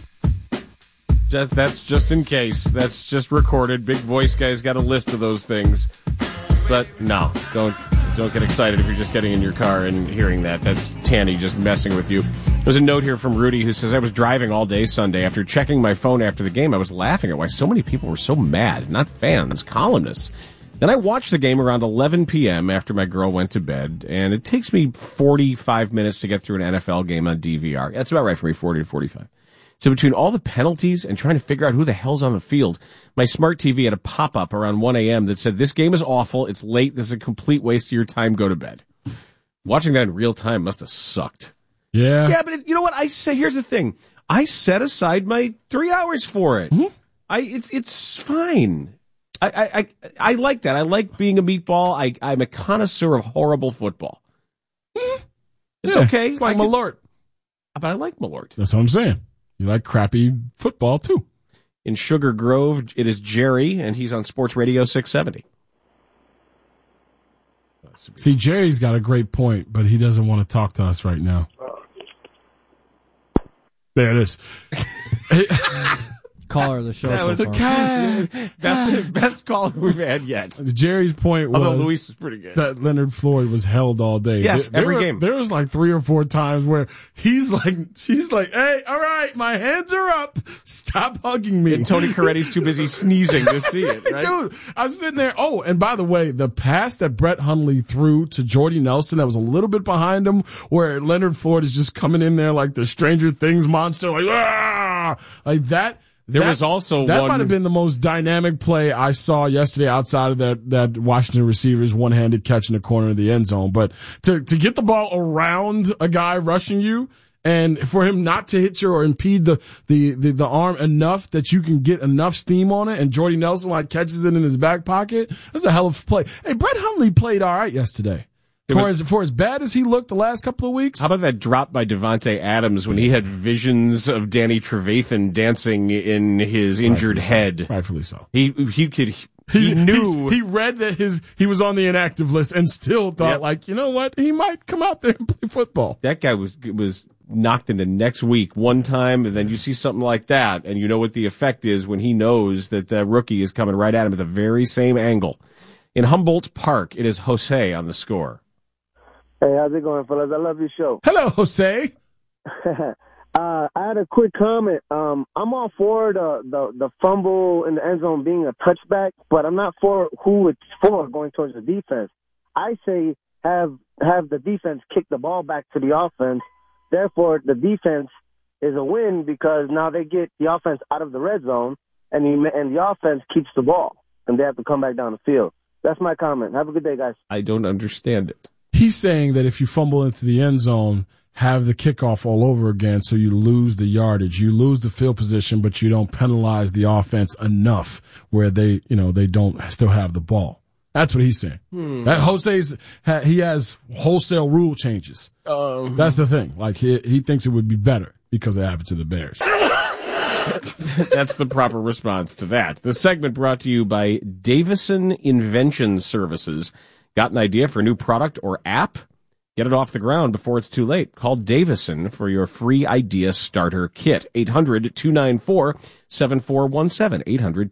That's just in case. That's just recorded. Big Voice Guy's got a list of those things. But no, don't get excited if you're just getting in your car and hearing that. That's Tanny just messing with you. There's a note here from Rudy who says, I was driving all day Sunday. After checking my phone after the game, I was laughing at why so many people were so mad. Not fans, columnists. Then I watched the game around 11 p.m. after my girl went to bed, and it takes me 45 minutes to get through an NFL game on DVR. That's about right for me, 40 to 45. So between all the penalties and trying to figure out who the hell's on the field, my smart TV had a pop-up around 1 a.m. that said, this game is awful, it's late, this is a complete waste of your time, go to bed. Watching that in real time must have sucked. Yeah. Yeah, but you know what? Here's the thing. I set aside my 3 hours for it. Mm-hmm. It's fine. I like that. I like being a meatball. I'm a connoisseur of horrible football. It's okay. It's like Malort. But I like Malort. That's what I'm saying. You like crappy football, too. In Sugar Grove, it is Jerry, and he's on Sports Radio 670. See, Jerry's got a great point, but he doesn't want to talk to us right now. There it is. Caller of the show. That was the best caller we've had yet. Jerry's point was, although Luis was pretty good, that Leonard Floyd was held all day. Yes, every game. There was like 3 or 4 times where she's like, hey, all right, my hands are up. Stop hugging me. And Tony Corretti's too busy sneezing to see it, right? Dude, I'm sitting there. Oh, and by the way, the pass that Brett Hundley threw to Jordy Nelson that was a little bit behind him, where Leonard Floyd is just coming in there like the Stranger Things monster, like that. There was also that one. Might have been the most dynamic play I saw yesterday outside of that Washington receiver's one-handed catch in the corner of the end zone. But to get the ball around a guy rushing you and for him not to hit you or impede the arm enough that you can get enough steam on it and Jordy Nelson like catches it in his back pocket, that's a hell of a play. Hey, Brett Hundley played all right yesterday. For as bad as he looked the last couple of weeks. How about that drop by Devontae Adams when he had visions of Danny Trevathan dancing in his injured head? Rightfully so. He knew. He read that he was on the inactive list and still thought, like, you know what? He might come out there and play football. That guy was knocked into next week one time, and then you see something like that, and you know what the effect is when he knows that the rookie is coming right at him at the very same angle. In Humboldt Park, it is Jose on the score. Hey, how's it going, fellas? I love your show. Hello, Jose. I had a quick comment. I'm all for the fumble in the end zone being a touchback, but I'm not for who it's for going towards the defense. I say have the defense kick the ball back to the offense. Therefore, the defense is a win because now they get the offense out of the red zone, and the offense keeps the ball, and they have to come back down the field. That's my comment. Have a good day, guys. I don't understand it. He's saying that if you fumble into the end zone, have the kickoff all over again so you lose the yardage. You lose the field position, but you don't penalize the offense enough where they don't still have the ball. That's what he's saying. That he has wholesale rule changes. That's the thing. Like he thinks it would be better because it happened to the Bears. That's the proper response to that. The segment brought to you by Davison Invention Services. Got an idea for a new product or app? Get it off the ground before it's too late. Call Davison for your free idea starter kit. 800-294-7417.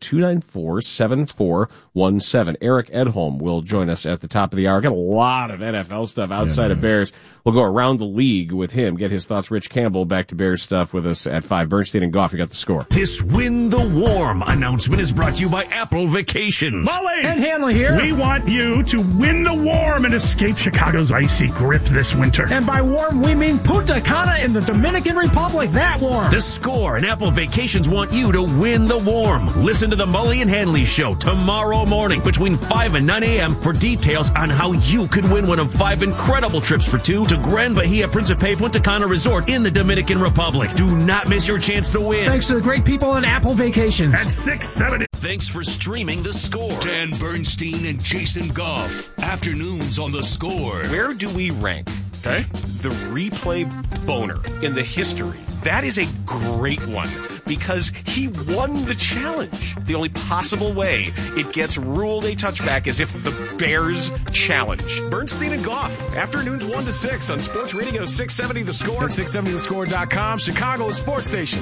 800-294-7417. Eric Edholm will join us at the top of the hour. Got a lot of NFL stuff outside of Bears. We'll go around the league with him, get his thoughts. Rich Campbell back to Bears stuff with us at 5. Bernstein and Goff, you got the score. This Win the Warm announcement is brought to you by Apple Vacations. Molly! And Hanley here. We want you to win the warm and escape Chicago's icy grip this winter. And by warm, we mean Punta Cana in the Dominican Republic. That warm. The Score and Apple Vacations want you to win the warm. Listen to the Mully and Hanley Show tomorrow morning between 5 and 9 a.m. for details on how you can win one of 5 incredible trips for 2 to Gran Bahia Principe Punta Cana Resort in the Dominican Republic. Do not miss your chance to win. Thanks to the great people in Apple Vacations. At 670. Thanks for streaming The Score. Dan Bernstein and Jason Goff. Afternoons on The Score. Where do we rank? Okay. The replay boner in the history. That is a great one. because he won the challenge. The only possible way it gets ruled a touchback is if the Bears challenge. Bernstein and Goff, afternoons 1 to 6 on Sports Radio 670 The Score and 670thescore.com, Chicago's sports station.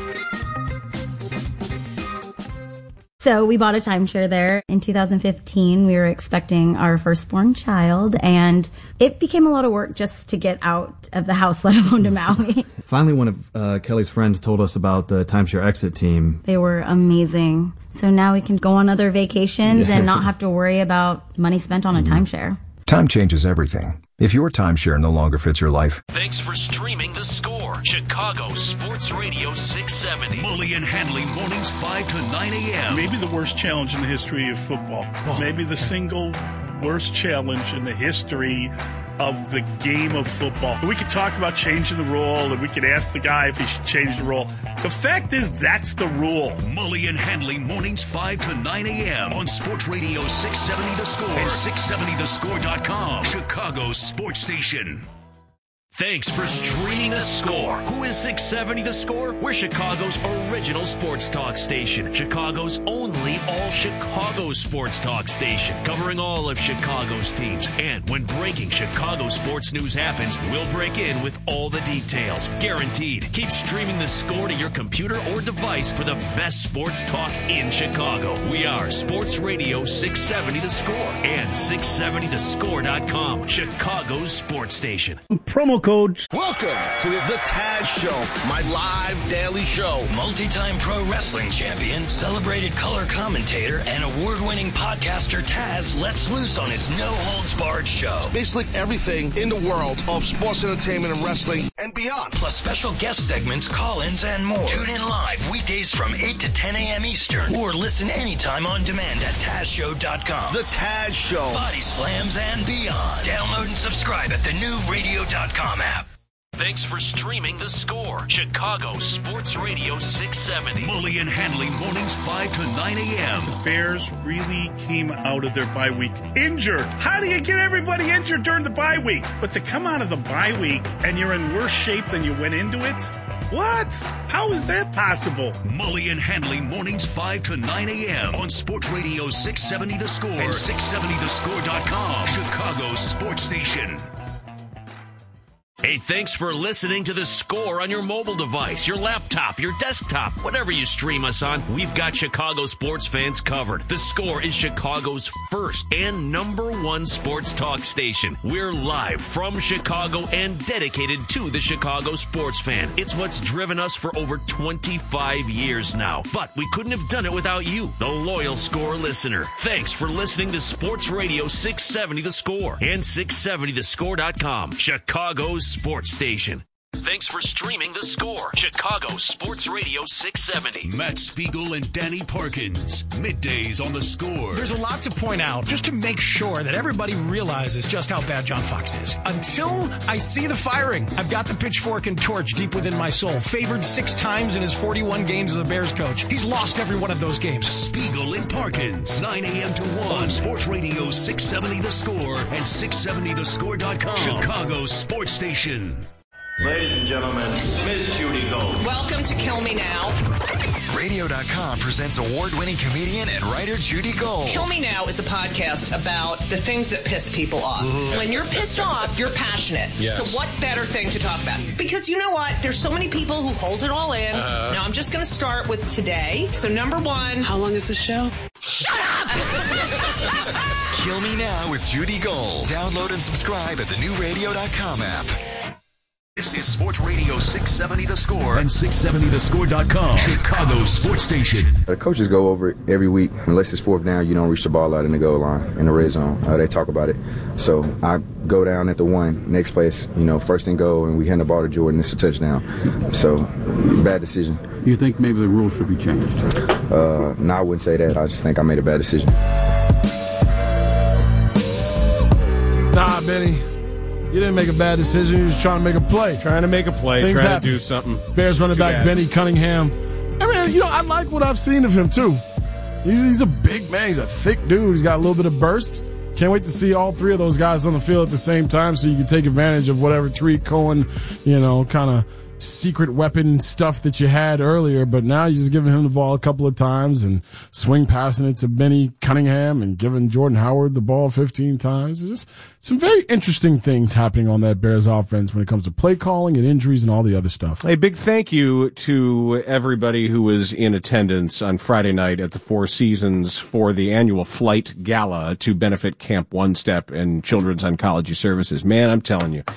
So we bought a timeshare there. In 2015, we were expecting our firstborn child, and it became a lot of work just to get out of the house, let alone to Maui. Finally, one of Kelly's friends told us about the timeshare exit team. They were amazing. So now we can go on other vacations and not have to worry about money spent on a timeshare. Time changes everything. If your timeshare no longer fits your life. Thanks for streaming The Score. Chicago Sports Radio 670. Mully and Hanley mornings 5 to 9 a.m. Maybe the worst challenge in the history of football. Maybe the single worst challenge in the history of the game of football. We could talk about changing the rule, and we could ask the guy if he should change the rule. The fact is, that's the rule. Mully and Hanley mornings 5 to 9 a.m. on Sports Radio 670 The Score and 670thescore.com. Chicago's sports station. Thanks for streaming The Score. Who is 670 The Score? We're Chicago's original sports talk station. Chicago's only all-Chicago sports talk station. Covering all of Chicago's teams. And when breaking Chicago sports news happens, we'll break in with all the details. Guaranteed. Keep streaming The Score to your computer or device for the best sports talk in Chicago. We are Sports Radio 670 The Score and 670thescore.com. Chicago's sports station. Promo code. Welcome to the Taz Show, my live daily show. Multi-time pro wrestling champion, celebrated color commentator, and award-winning podcaster Taz lets loose on his no-holds-barred show. Basically everything in the world of sports entertainment and wrestling and beyond. Plus special guest segments, call-ins, and more. Tune in live weekdays from 8 to 10 a.m. Eastern. Or listen anytime on demand at TazShow.com. The Taz Show. Body slams and beyond. Download and subscribe at the new radio.com app. Thanks for streaming The Score. Chicago Sports Radio 670. Mully and Hanley mornings 5 to 9 a.m. The Bears really came out of their bye week injured. How do you get everybody injured during the bye week? But to come out of the bye week and you're in worse shape than you went into it? What? How is that possible? Mully and Hanley mornings 5 to 9 a.m. on Sports Radio 670 The Score and 670thescore.com. Chicago's sports station. Hey, thanks for listening to The Score on your mobile device, your laptop, your desktop, whatever you stream us on. We've got Chicago sports fans covered. The Score is Chicago's first and #1 sports talk station. We're live from Chicago and dedicated to the Chicago sports fan. It's what's driven us for over 25 years now. But we couldn't have done it without you, the loyal Score listener. Thanks for listening to Sports Radio 670 The Score and 670thescore.com. Chicago's sports station. Thanks for streaming The Score. Chicago Sports Radio 670. Matt Spiegel and Danny Parkins. Middays on The Score. There's a lot to point out just to make sure that everybody realizes just how bad John Fox is. Until I see the firing, I've got the pitchfork and torch deep within my soul. Favored 6 times in his 41 games as a Bears coach. He's lost every one of those games. Spiegel and Parkins. 9 a.m. to 1 on Sports Radio 670 The Score and 670thescore.com. Chicago's sports station. Ladies and gentlemen, Miss Judy Gold. Welcome to Kill Me Now. Radio.com presents award-winning comedian and writer Judy Gold. Kill Me Now is a podcast about the things that piss people off. Mm-hmm. When you're pissed off, you're passionate. Yes. So what better thing to talk about? Because you know what? There's so many people who hold it all in. Now I'm just going to start with today. So number 1. How long is the show? Shut up! Kill Me Now with Judy Gold. Download and subscribe at the new radio.com app. This is Sports Radio 670 The Score and 670thescore.com. Chicago's sports station. The coaches go over it every week. Unless it's 4th down, you don't reach the ball out in the goal line, in the red zone. They talk about it. So I go down at the 1, next place, 1st and goal, and we hand the ball to Jordan. It's a touchdown. So, bad decision. You think maybe the rules should be changed? No, I wouldn't say that. I just think I made a bad decision. Nah, Benny. You didn't make a bad decision. You were just trying to make a play. Trying to make a play. Things trying happen. to do something. Bears running back bad. Benny Cunningham. I mean, I like what I've seen of him, too. He's a big man. He's a thick dude. He's got a little bit of burst. Can't wait to see all 3 of those guys on the field at the same time so you can take advantage of whatever Tariq Cohen, kind of secret weapon stuff that you had earlier, but now you're just giving him the ball a couple of times and swing passing it to Benny Cunningham and giving Jordan Howard the ball 15 times. There's just some very interesting things happening on that Bears offense when it comes to play calling and injuries and all the other stuff. A big thank you to everybody who was in attendance on Friday night at the Four Seasons for the annual Flight Gala to benefit Camp One Step and Children's Oncology Services. Man, I'm telling you,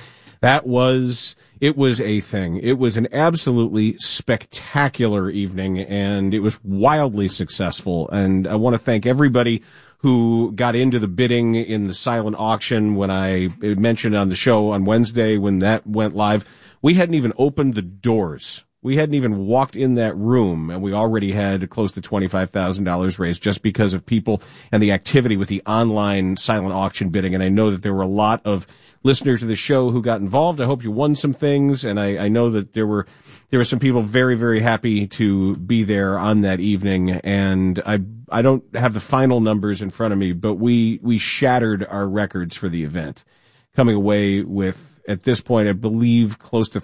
it was a thing. It was an absolutely spectacular evening, and it was wildly successful. And I want to thank everybody who got into the bidding in the silent auction. When I mentioned on the show on Wednesday when that went live, we hadn't even opened the doors. We hadn't even walked in that room, and we already had close to $25,000 raised just because of people and the activity with the online silent auction bidding. And I know that there were a lot of listeners to the show who got involved. I hope you won some things, and I know that there were some people very, very happy to be there on that evening. And I don't have the final numbers in front of me, but we shattered our records for the event, coming away with, at this point, I believe close to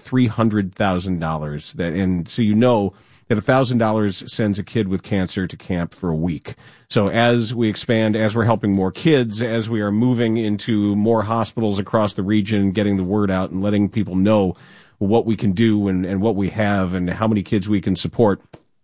$300,000. And so you know that $1,000 sends a kid with cancer to camp for a week. So as we expand, as we're helping more kids, as we are moving into more hospitals across the region, getting the word out and letting people know what we can do and what we have and how many kids we can support,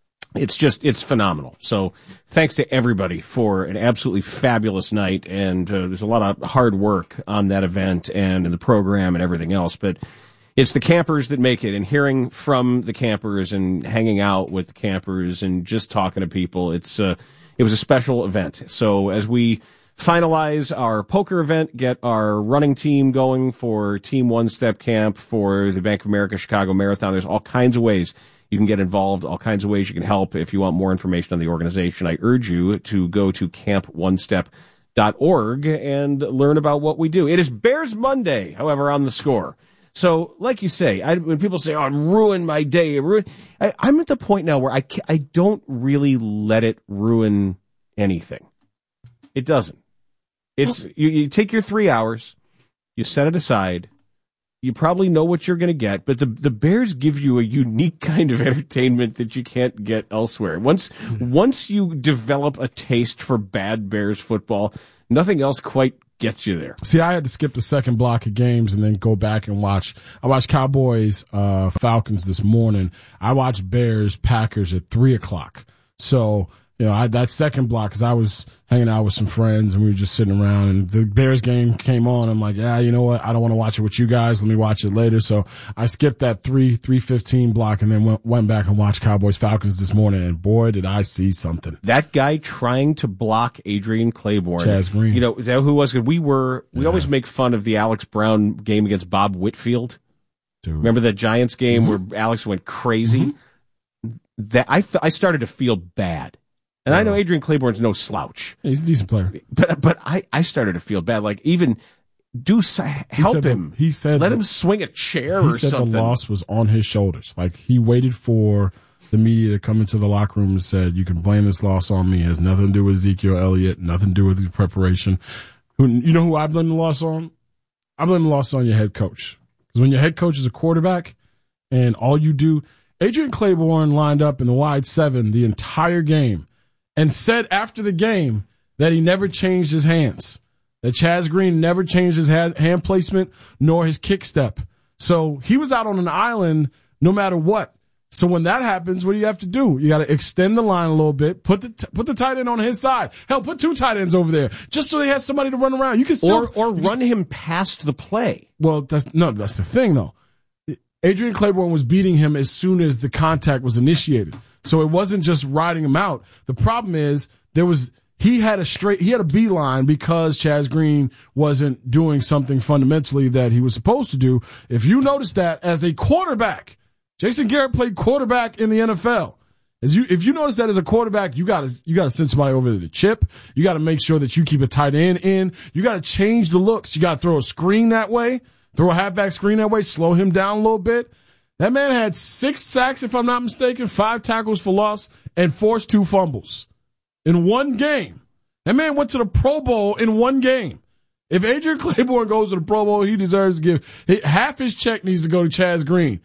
it's phenomenal. So thanks to everybody for an absolutely fabulous night. And there's a lot of hard work on that event and in the program and everything else. But it's the campers that make it, and hearing from the campers and hanging out with the campers and just talking to people, it was a special event. So as we finalize our poker event, get our running team going for Team One Step Camp for the Bank of America Chicago Marathon, there's all kinds of ways you can get involved, all kinds of ways you can help. If you want more information on the organization, I urge you to go to camponestep.org and learn about what we do. It is Bears Monday, however, on the score. So, like you say, when people say, "Oh, it ruined my day," I'm at the point now where I don't really let it ruin anything. It doesn't. It's you take your 3 hours, you set it aside, you probably know what you're going to get, but the Bears give you a unique kind of entertainment that you can't get elsewhere. Once you develop a taste for bad Bears football, nothing else quite gets you there. See, I had to skip the second block of games and then go back and watch. I watched Cowboys, Falcons this morning. I watched Bears, Packers at 3:00. So, that second block, because I was hanging out with some friends and we were just sitting around and the Bears game came on. I'm like, yeah, you know what? I don't want to watch it with you guys. Let me watch it later. So I skipped that 3:15 block and then went back and watched Cowboys Falcons this morning. And boy, did I see something. That guy trying to block Adrian Claiborne. Chaz Green. Is that who was? We always make fun of the Alex Brown game against Bob Whitfield. Dude. Remember that Giants game where Alex went crazy? That I started to feel bad. And I know Adrian Claiborne's no slouch. He's a decent player. But I started to feel bad. Like, even help him. He said, let him swing a chair or something. He said the loss was on his shoulders. Like, he waited for the media to come into the locker room and said, you can blame this loss on me. It has nothing to do with Ezekiel Elliott, nothing to do with the preparation. You know who I blame the loss on? I blame the loss on your head coach. Because when your head coach is a quarterback and all you do, Adrian Claiborne lined up in the wide 7 the entire game and said after the game that he never changed his hands, that Chaz Green never changed his hand placement nor his kick step. So he was out on an island no matter what. So when that happens, what do you have to do? You got to extend the line a little bit, put the tight end on his side. Hell, put 2 tight ends over there just so they have somebody to run around. You can still or run him past the play. Well, that's the thing though. Adrian Claiborne was beating him as soon as the contact was initiated. So it wasn't just riding him out. The problem is he had a beeline because Chaz Green wasn't doing something fundamentally that he was supposed to do. If you notice that as a quarterback, Jason Garrett played quarterback in the NFL. If you notice that as a quarterback, you gotta send somebody over to the chip. You gotta make sure that you keep a tight end in. You gotta change the looks. You gotta throw a screen that way, throw a halfback screen that way, slow him down a little bit. That man had 6 sacks, if I'm not mistaken, 5 tackles for loss, and forced 2 fumbles in one game. That man went to the Pro Bowl in one game. If Adrian Claiborne goes to the Pro Bowl, he deserves to give half his check needs to go to Chaz Green.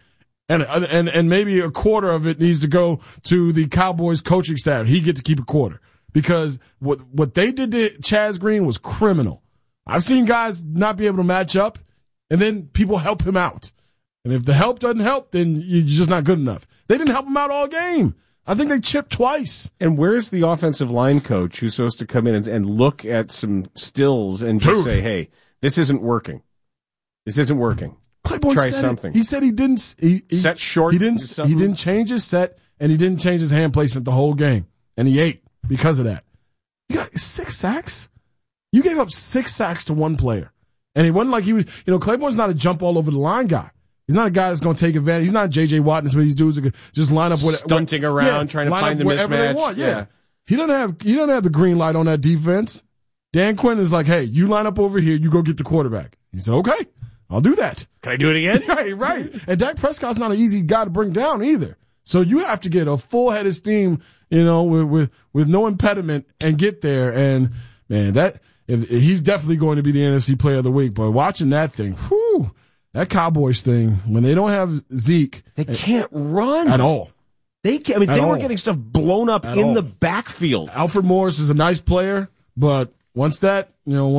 And maybe a quarter of it needs to go to the Cowboys coaching staff. He get to keep a quarter because what they did to Chaz Green was criminal. I've seen guys not be able to match up and then people help him out. And if the help doesn't help, then you're just not good enough. They didn't help him out all game. I think they chipped twice. And where's the offensive line coach who's supposed to come in and look at some stills and just say, hey, this isn't working. This isn't working. Claiborne Try said something. He said he didn't set short. He didn't change his set, and he didn't change his hand placement the whole game, and he ate because of that. You got 6 sacks. You gave up 6 sacks to one player, and it wasn't like he was. Claiborne's not a jump all over the line guy. He's not a guy that's going to take advantage. He's not J.J. Watt and some of these dudes that could just line up with stunting around, trying to find the wherever mismatch. They want. Yeah. He doesn't have the green light on that defense. Dan Quinn is like, hey, you line up over here, you go get the quarterback. He said, okay, I'll do that. Can I do it again? Right. And Dak Prescott's not an easy guy to bring down either. So you have to get a full head of steam, with no impediment and get there. And man, he's definitely going to be the NFC Player of the Week. But watching that thing, whew, that Cowboys thing, when they don't have Zeke, they can't run at all. They were getting stuff blown up in the backfield. Alfred Morris is a nice player, but once that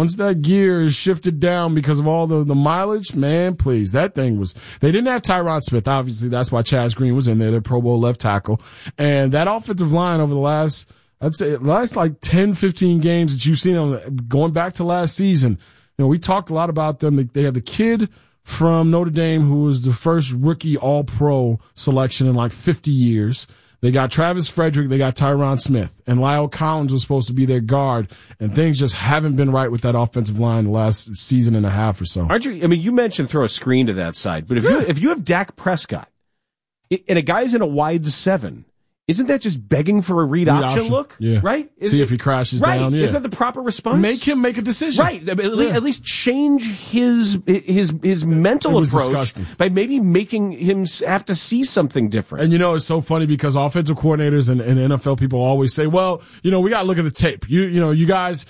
gear is shifted down because of all the mileage, man, please, that thing was, they didn't have Tyron Smith. Obviously, that's why Chaz Green was in there, their Pro Bowl left tackle. And that offensive line over the last like 10, 15 games that you've seen them going back to last season, we talked a lot about them. They had the kid from Notre Dame who was the first rookie All-Pro selection in like 50 years. They got Travis Frederick, they got Tyron Smith, and Lyle Collins was supposed to be their guard, and things just haven't been right with that offensive line the last season and a half or so. Aren't you? I mean, you mentioned throw a screen to that side, but if you have Dak Prescott and a guy's in a wide 7, isn't that just begging for a read option look? Yeah. Right? See if he crashes down. Yeah. Is that the proper response? Make him make a decision. Right. At least change his mental approach disgusting. by maybe making him have to see something different. And it's so funny because offensive coordinators and NFL people always say, well, we got to look at the tape. You guys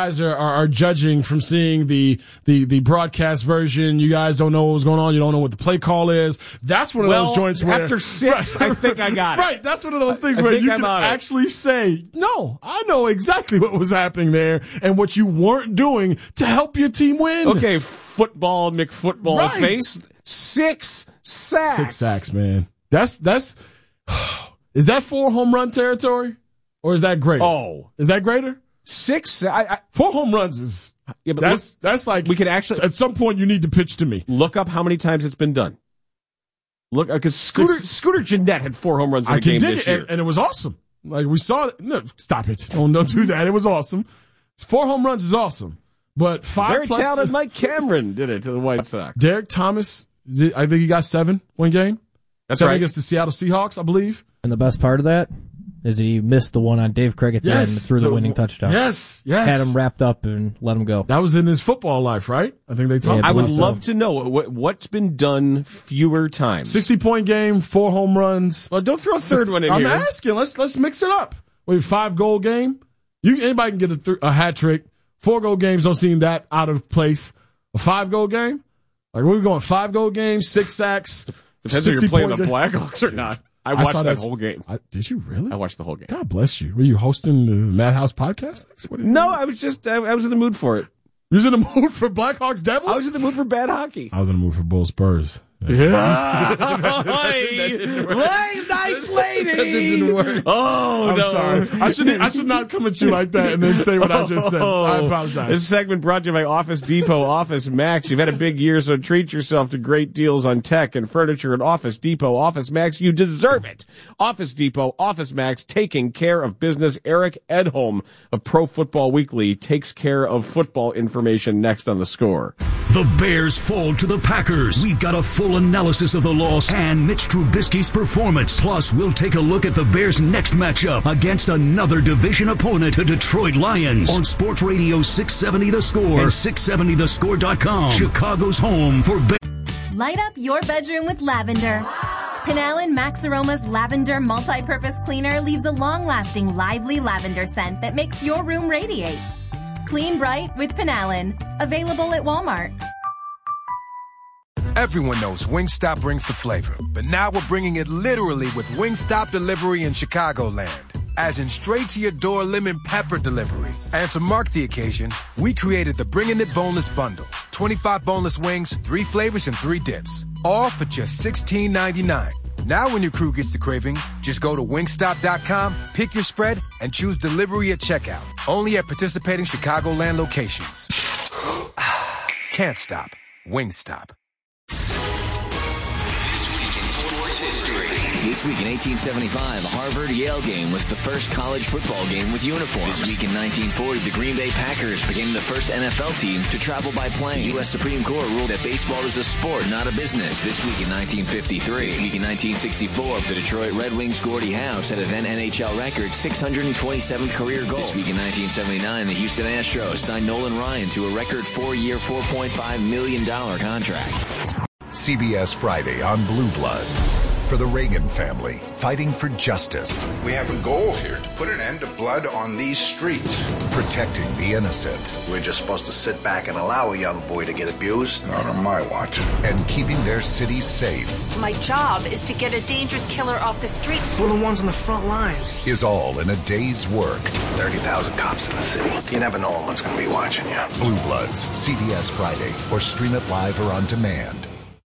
are judging from seeing the broadcast version. You guys don't know what's going on. You don't know what the play call is. That's one of those joints where after 6, I think I got it. Right. That's one of those things where you can actually say, no, I know exactly what was happening there and what you weren't doing to help your team win. Okay, football, McFootball face. 6 sacks. 6 sacks, man. That's is that 4 home run territory? Or is that greater? Oh. Is that greater? 6 4 home runs is that's like we could actually at some point you need to pitch to me. Look up how many times it's been done. Look, because Scooter Gennett had 4 home runs in a game this year. And it was awesome. Like we saw it. No, stop it. Don't do that. It was awesome. 4 home runs is awesome. But 5 Very plus. talented Mike Cameron did it to the White Sox. Derek Thomas, I think he got 7 one game. That's 7 right. against the Seattle Seahawks, I believe. And the best part of that is he missed the one on Dave Krieg at the end and threw the winning touchdown. Yes. Had him wrapped up and let him go. That was in his football life, right? I think they talked. I would love to know what's been done fewer times. 60-point game, 4 home runs. Well, don't throw a third one in here. I'm asking. Let's mix it up. Wait, 5-goal game? Anybody can get a hat trick. 4-goal games don't seem that out of place. A 5-goal game? Like, where we going? 5-goal game, 6 sacks. Depends if you're playing the Blackhawks or not. I watched that whole game. Did you really? I watched the whole game. God bless you. Were you hosting the Madhouse podcast? No, I was just, I was in the mood for it. You was in the mood for Blackhawks Devils? I was in the mood for bad hockey. I was in the mood for Bulls Spurs. Yeah. Nice lady. That didn't work. Oh, I'm sorry. I should not come at you like that and then say what I just said. I apologize. This segment brought to you by Office Depot, Office Max. You've had a big year, so treat yourself to great deals on tech and furniture at Office Depot, Office Max. You deserve it. Office Depot, Office Max, taking care of business. Eric Edholm of Pro Football Weekly takes care of football information next on The Score. The Bears fall to the Packers. We've got a full analysis of the loss and Mitch Trubisky's performance. Plus, we'll take a look at the Bears' next matchup against another division opponent, the Detroit Lions, on Sports Radio 670 The Score and 670thescore.com. Chicago's home for Bears. Light up your bedroom with lavender. Pennallen Max Aroma's Lavender Multi-Purpose Cleaner leaves a long-lasting, lively lavender scent that makes your room radiate. Clean bright with Pennallen. Available at Walmart. Everyone knows Wingstop brings the flavor, but now we're bringing it literally with Wingstop delivery in Chicagoland. As in straight-to-your-door lemon pepper delivery. And to mark the occasion, we created the Bringin' It Boneless Bundle. 25 boneless wings, 3 flavors, and 3 dips. All for just $16.99. Now when your crew gets the craving, just go to Wingstop.com, pick your spread, and choose delivery at checkout. Only at participating Chicagoland locations. Can't stop. Wingstop. This week in 1875, a Harvard-Yale game was the first college football game with uniforms. This week in 1940, the Green Bay Packers became the first NFL team to travel by plane. The U.S. Supreme Court ruled that baseball is a sport, not a business. This week in 1953. This week in 1964, the Detroit Red Wings' Gordie Howe set a then NHL record 627th career goal. This week in 1979, the Houston Astros signed Nolan Ryan to a record 4-year, $4.5 million contract. CBS Friday on Blue Bloods. For the Reagan family, fighting for justice. We have a goal here to put an end to blood on these streets. Protecting the innocent. We're just supposed to sit back and allow a young boy to get abused? Not on my watch. And keeping their cities safe. My job is to get a dangerous killer off the streets. We're the ones on the front lines. Is all in a day's work. 30,000 cops in the city. You never know what's going to be watching you. Blue Bloods, CBS Friday, or stream it live or on demand.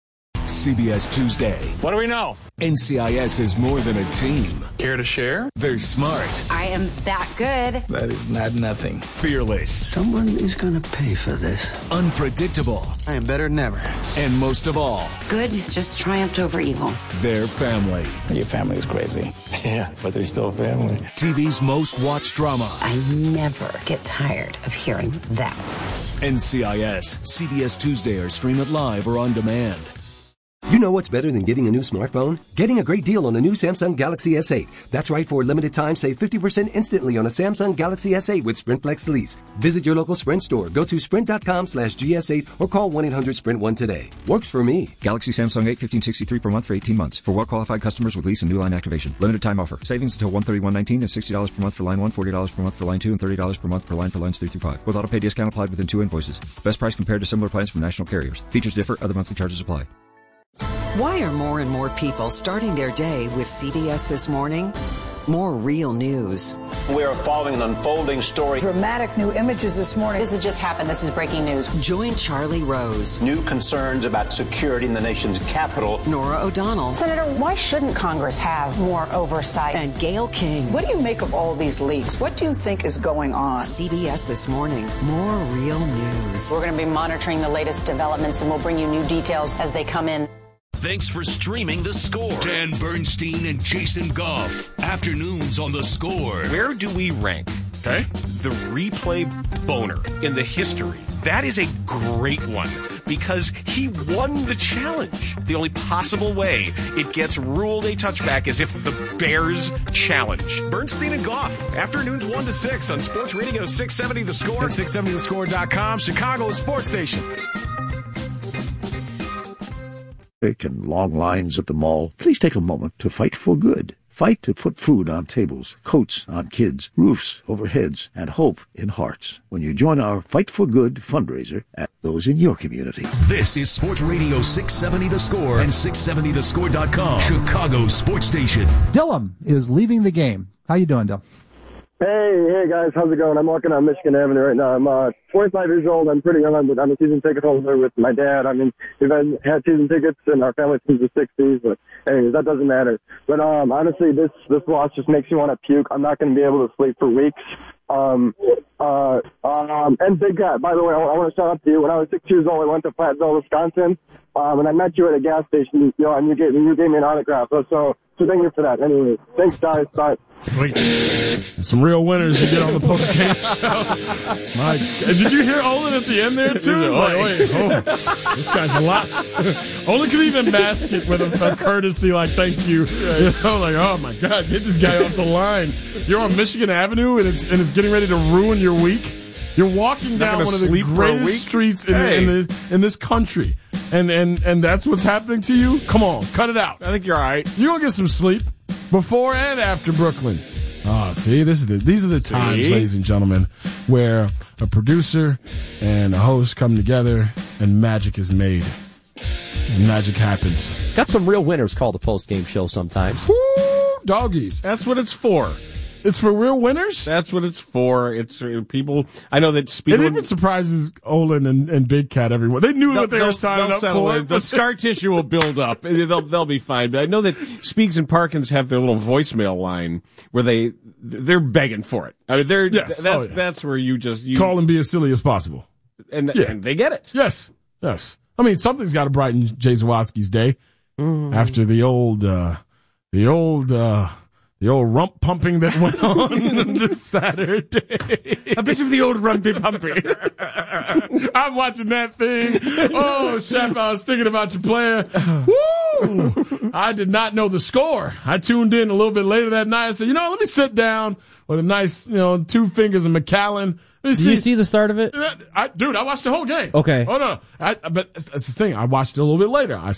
CBS Tuesday. What do we know? NCIS is more than a team. Care to share? They're smart. I am that good. That is not nothing. Fearless. Someone is going to pay for this. Unpredictable. I am better than ever. And most of all, Good just triumphed over evil. their family. Your family is crazy. Yeah, but they're still family. TV's most watched drama. I never get tired of hearing that. NCIS. CBS Tuesday, or stream it live or on demand. You know what's better than getting a new smartphone? Getting a great deal on a new Samsung Galaxy S8. That's right, for a limited time, save 50% instantly on a Samsung Galaxy S8 with Sprint Flex lease. Visit your local Sprint store. Go to sprint.com/GS8 or call 1-800-SPRINT1 today. Works for me. Galaxy Samsung 8 1563 per month for 18 months. For well-qualified customers with lease and new line activation. Limited time offer. Savings until $131.19 and $60 per month for line 1, $40 per month for line 2, and $30 per month per line for lines 3 through 5. With auto-pay discount applied within 2 invoices. Best price compared to similar plans from national carriers. Features differ. Other monthly charges apply. Why are more and more people starting their day with CBS This Morning? More real news. We are following an unfolding story. Dramatic new images this morning. This has just happened. This is breaking news. Join Charlie Rose. New concerns about security in the nation's capital. Nora O'Donnell. Senator, why shouldn't Congress have more oversight? And Gayle King. What do you make of all these leaks? What do you think is going on? CBS This Morning. More real news. We're going to be monitoring the latest developments, and we'll bring you new details as they come in. Thanks for streaming The Score. Dan Bernstein and Jason Goff. Afternoons on The Score. Where do we rank? Okay. The replay boner in the history. That is a great one because he won the challenge. The only possible way it gets ruled a touchback is if the Bears challenge. Bernstein and Goff. Afternoons 1 to 6 on Sports Radio 670 The Score. And 670thescore.com, Chicago's sports station. And long lines at the mall, please take a moment to fight for good. Fight to put food on tables, coats on kids, roofs over heads, and hope in hearts. When you join our Fight for Good fundraiser at those in your community. This is Sports Radio 670 The Score and 670thescore.com, Chicago's sports station. Dillum is leaving the game. How you doing, Dill? Hey guys, how's it going? I'm walking on Michigan Avenue right now. I'm 25 years old. I'm pretty young. I'm a season ticket holder with my dad. I mean, we've had season tickets in our family since the 60s, but anyways, that doesn't matter. But honestly, this loss just makes me want to puke. I'm not going to be able to sleep for weeks. And Big Cat, by the way, I want to shout out to you. When I was 6 years old, I went to Platteville, Wisconsin, and I met you at a gas station, and you gave me an autograph. So thank you for that. Anyway, thanks, guys. Bye. Sweet. Some real winners you get on the post-game show. Did you hear Olin at the end there, too? This guy's a lot. Olin could even mask it with a courtesy like, thank you. You know, like, oh, my God, get this guy off the line. You're on Michigan Avenue, and it's getting ready to ruin your week. You're walking down one of the greatest streets in this country, and that's what's happening to you? Come on, cut it out. I think you're all right. You're going to get some sleep before and after Brooklyn. See, these are the times, ladies and gentlemen, where a producer and a host come together and magic is made. magic happens. Got some real winners call the post-game show sometimes. Woo, doggies. That's what it's for. It's for real winners? That's what it's for. It's people. I know that It even surprises Olin and Big Cat everyone. They knew what they were signing up for. The scar tissue will build up. They'll be fine. But I know that Speaks and Parkins have their little voicemail line where they're begging for it. I mean, that's where you call and be as silly as possible. And they get it. Yes. Yes. I mean, something's got to brighten Jay Zawaski's day after the old rump pumping that went on this Saturday. A bit of the old rumpy pumping. I'm watching that thing. Oh, Shep, I was thinking about your player. Woo! I did not know the score. I tuned in a little bit later that night. I said, let me sit down with a nice, 2 fingers of McAllen. Did you see the start of it? I watched the whole game. Okay. Oh, no. But that's the thing. I watched it a little bit later. I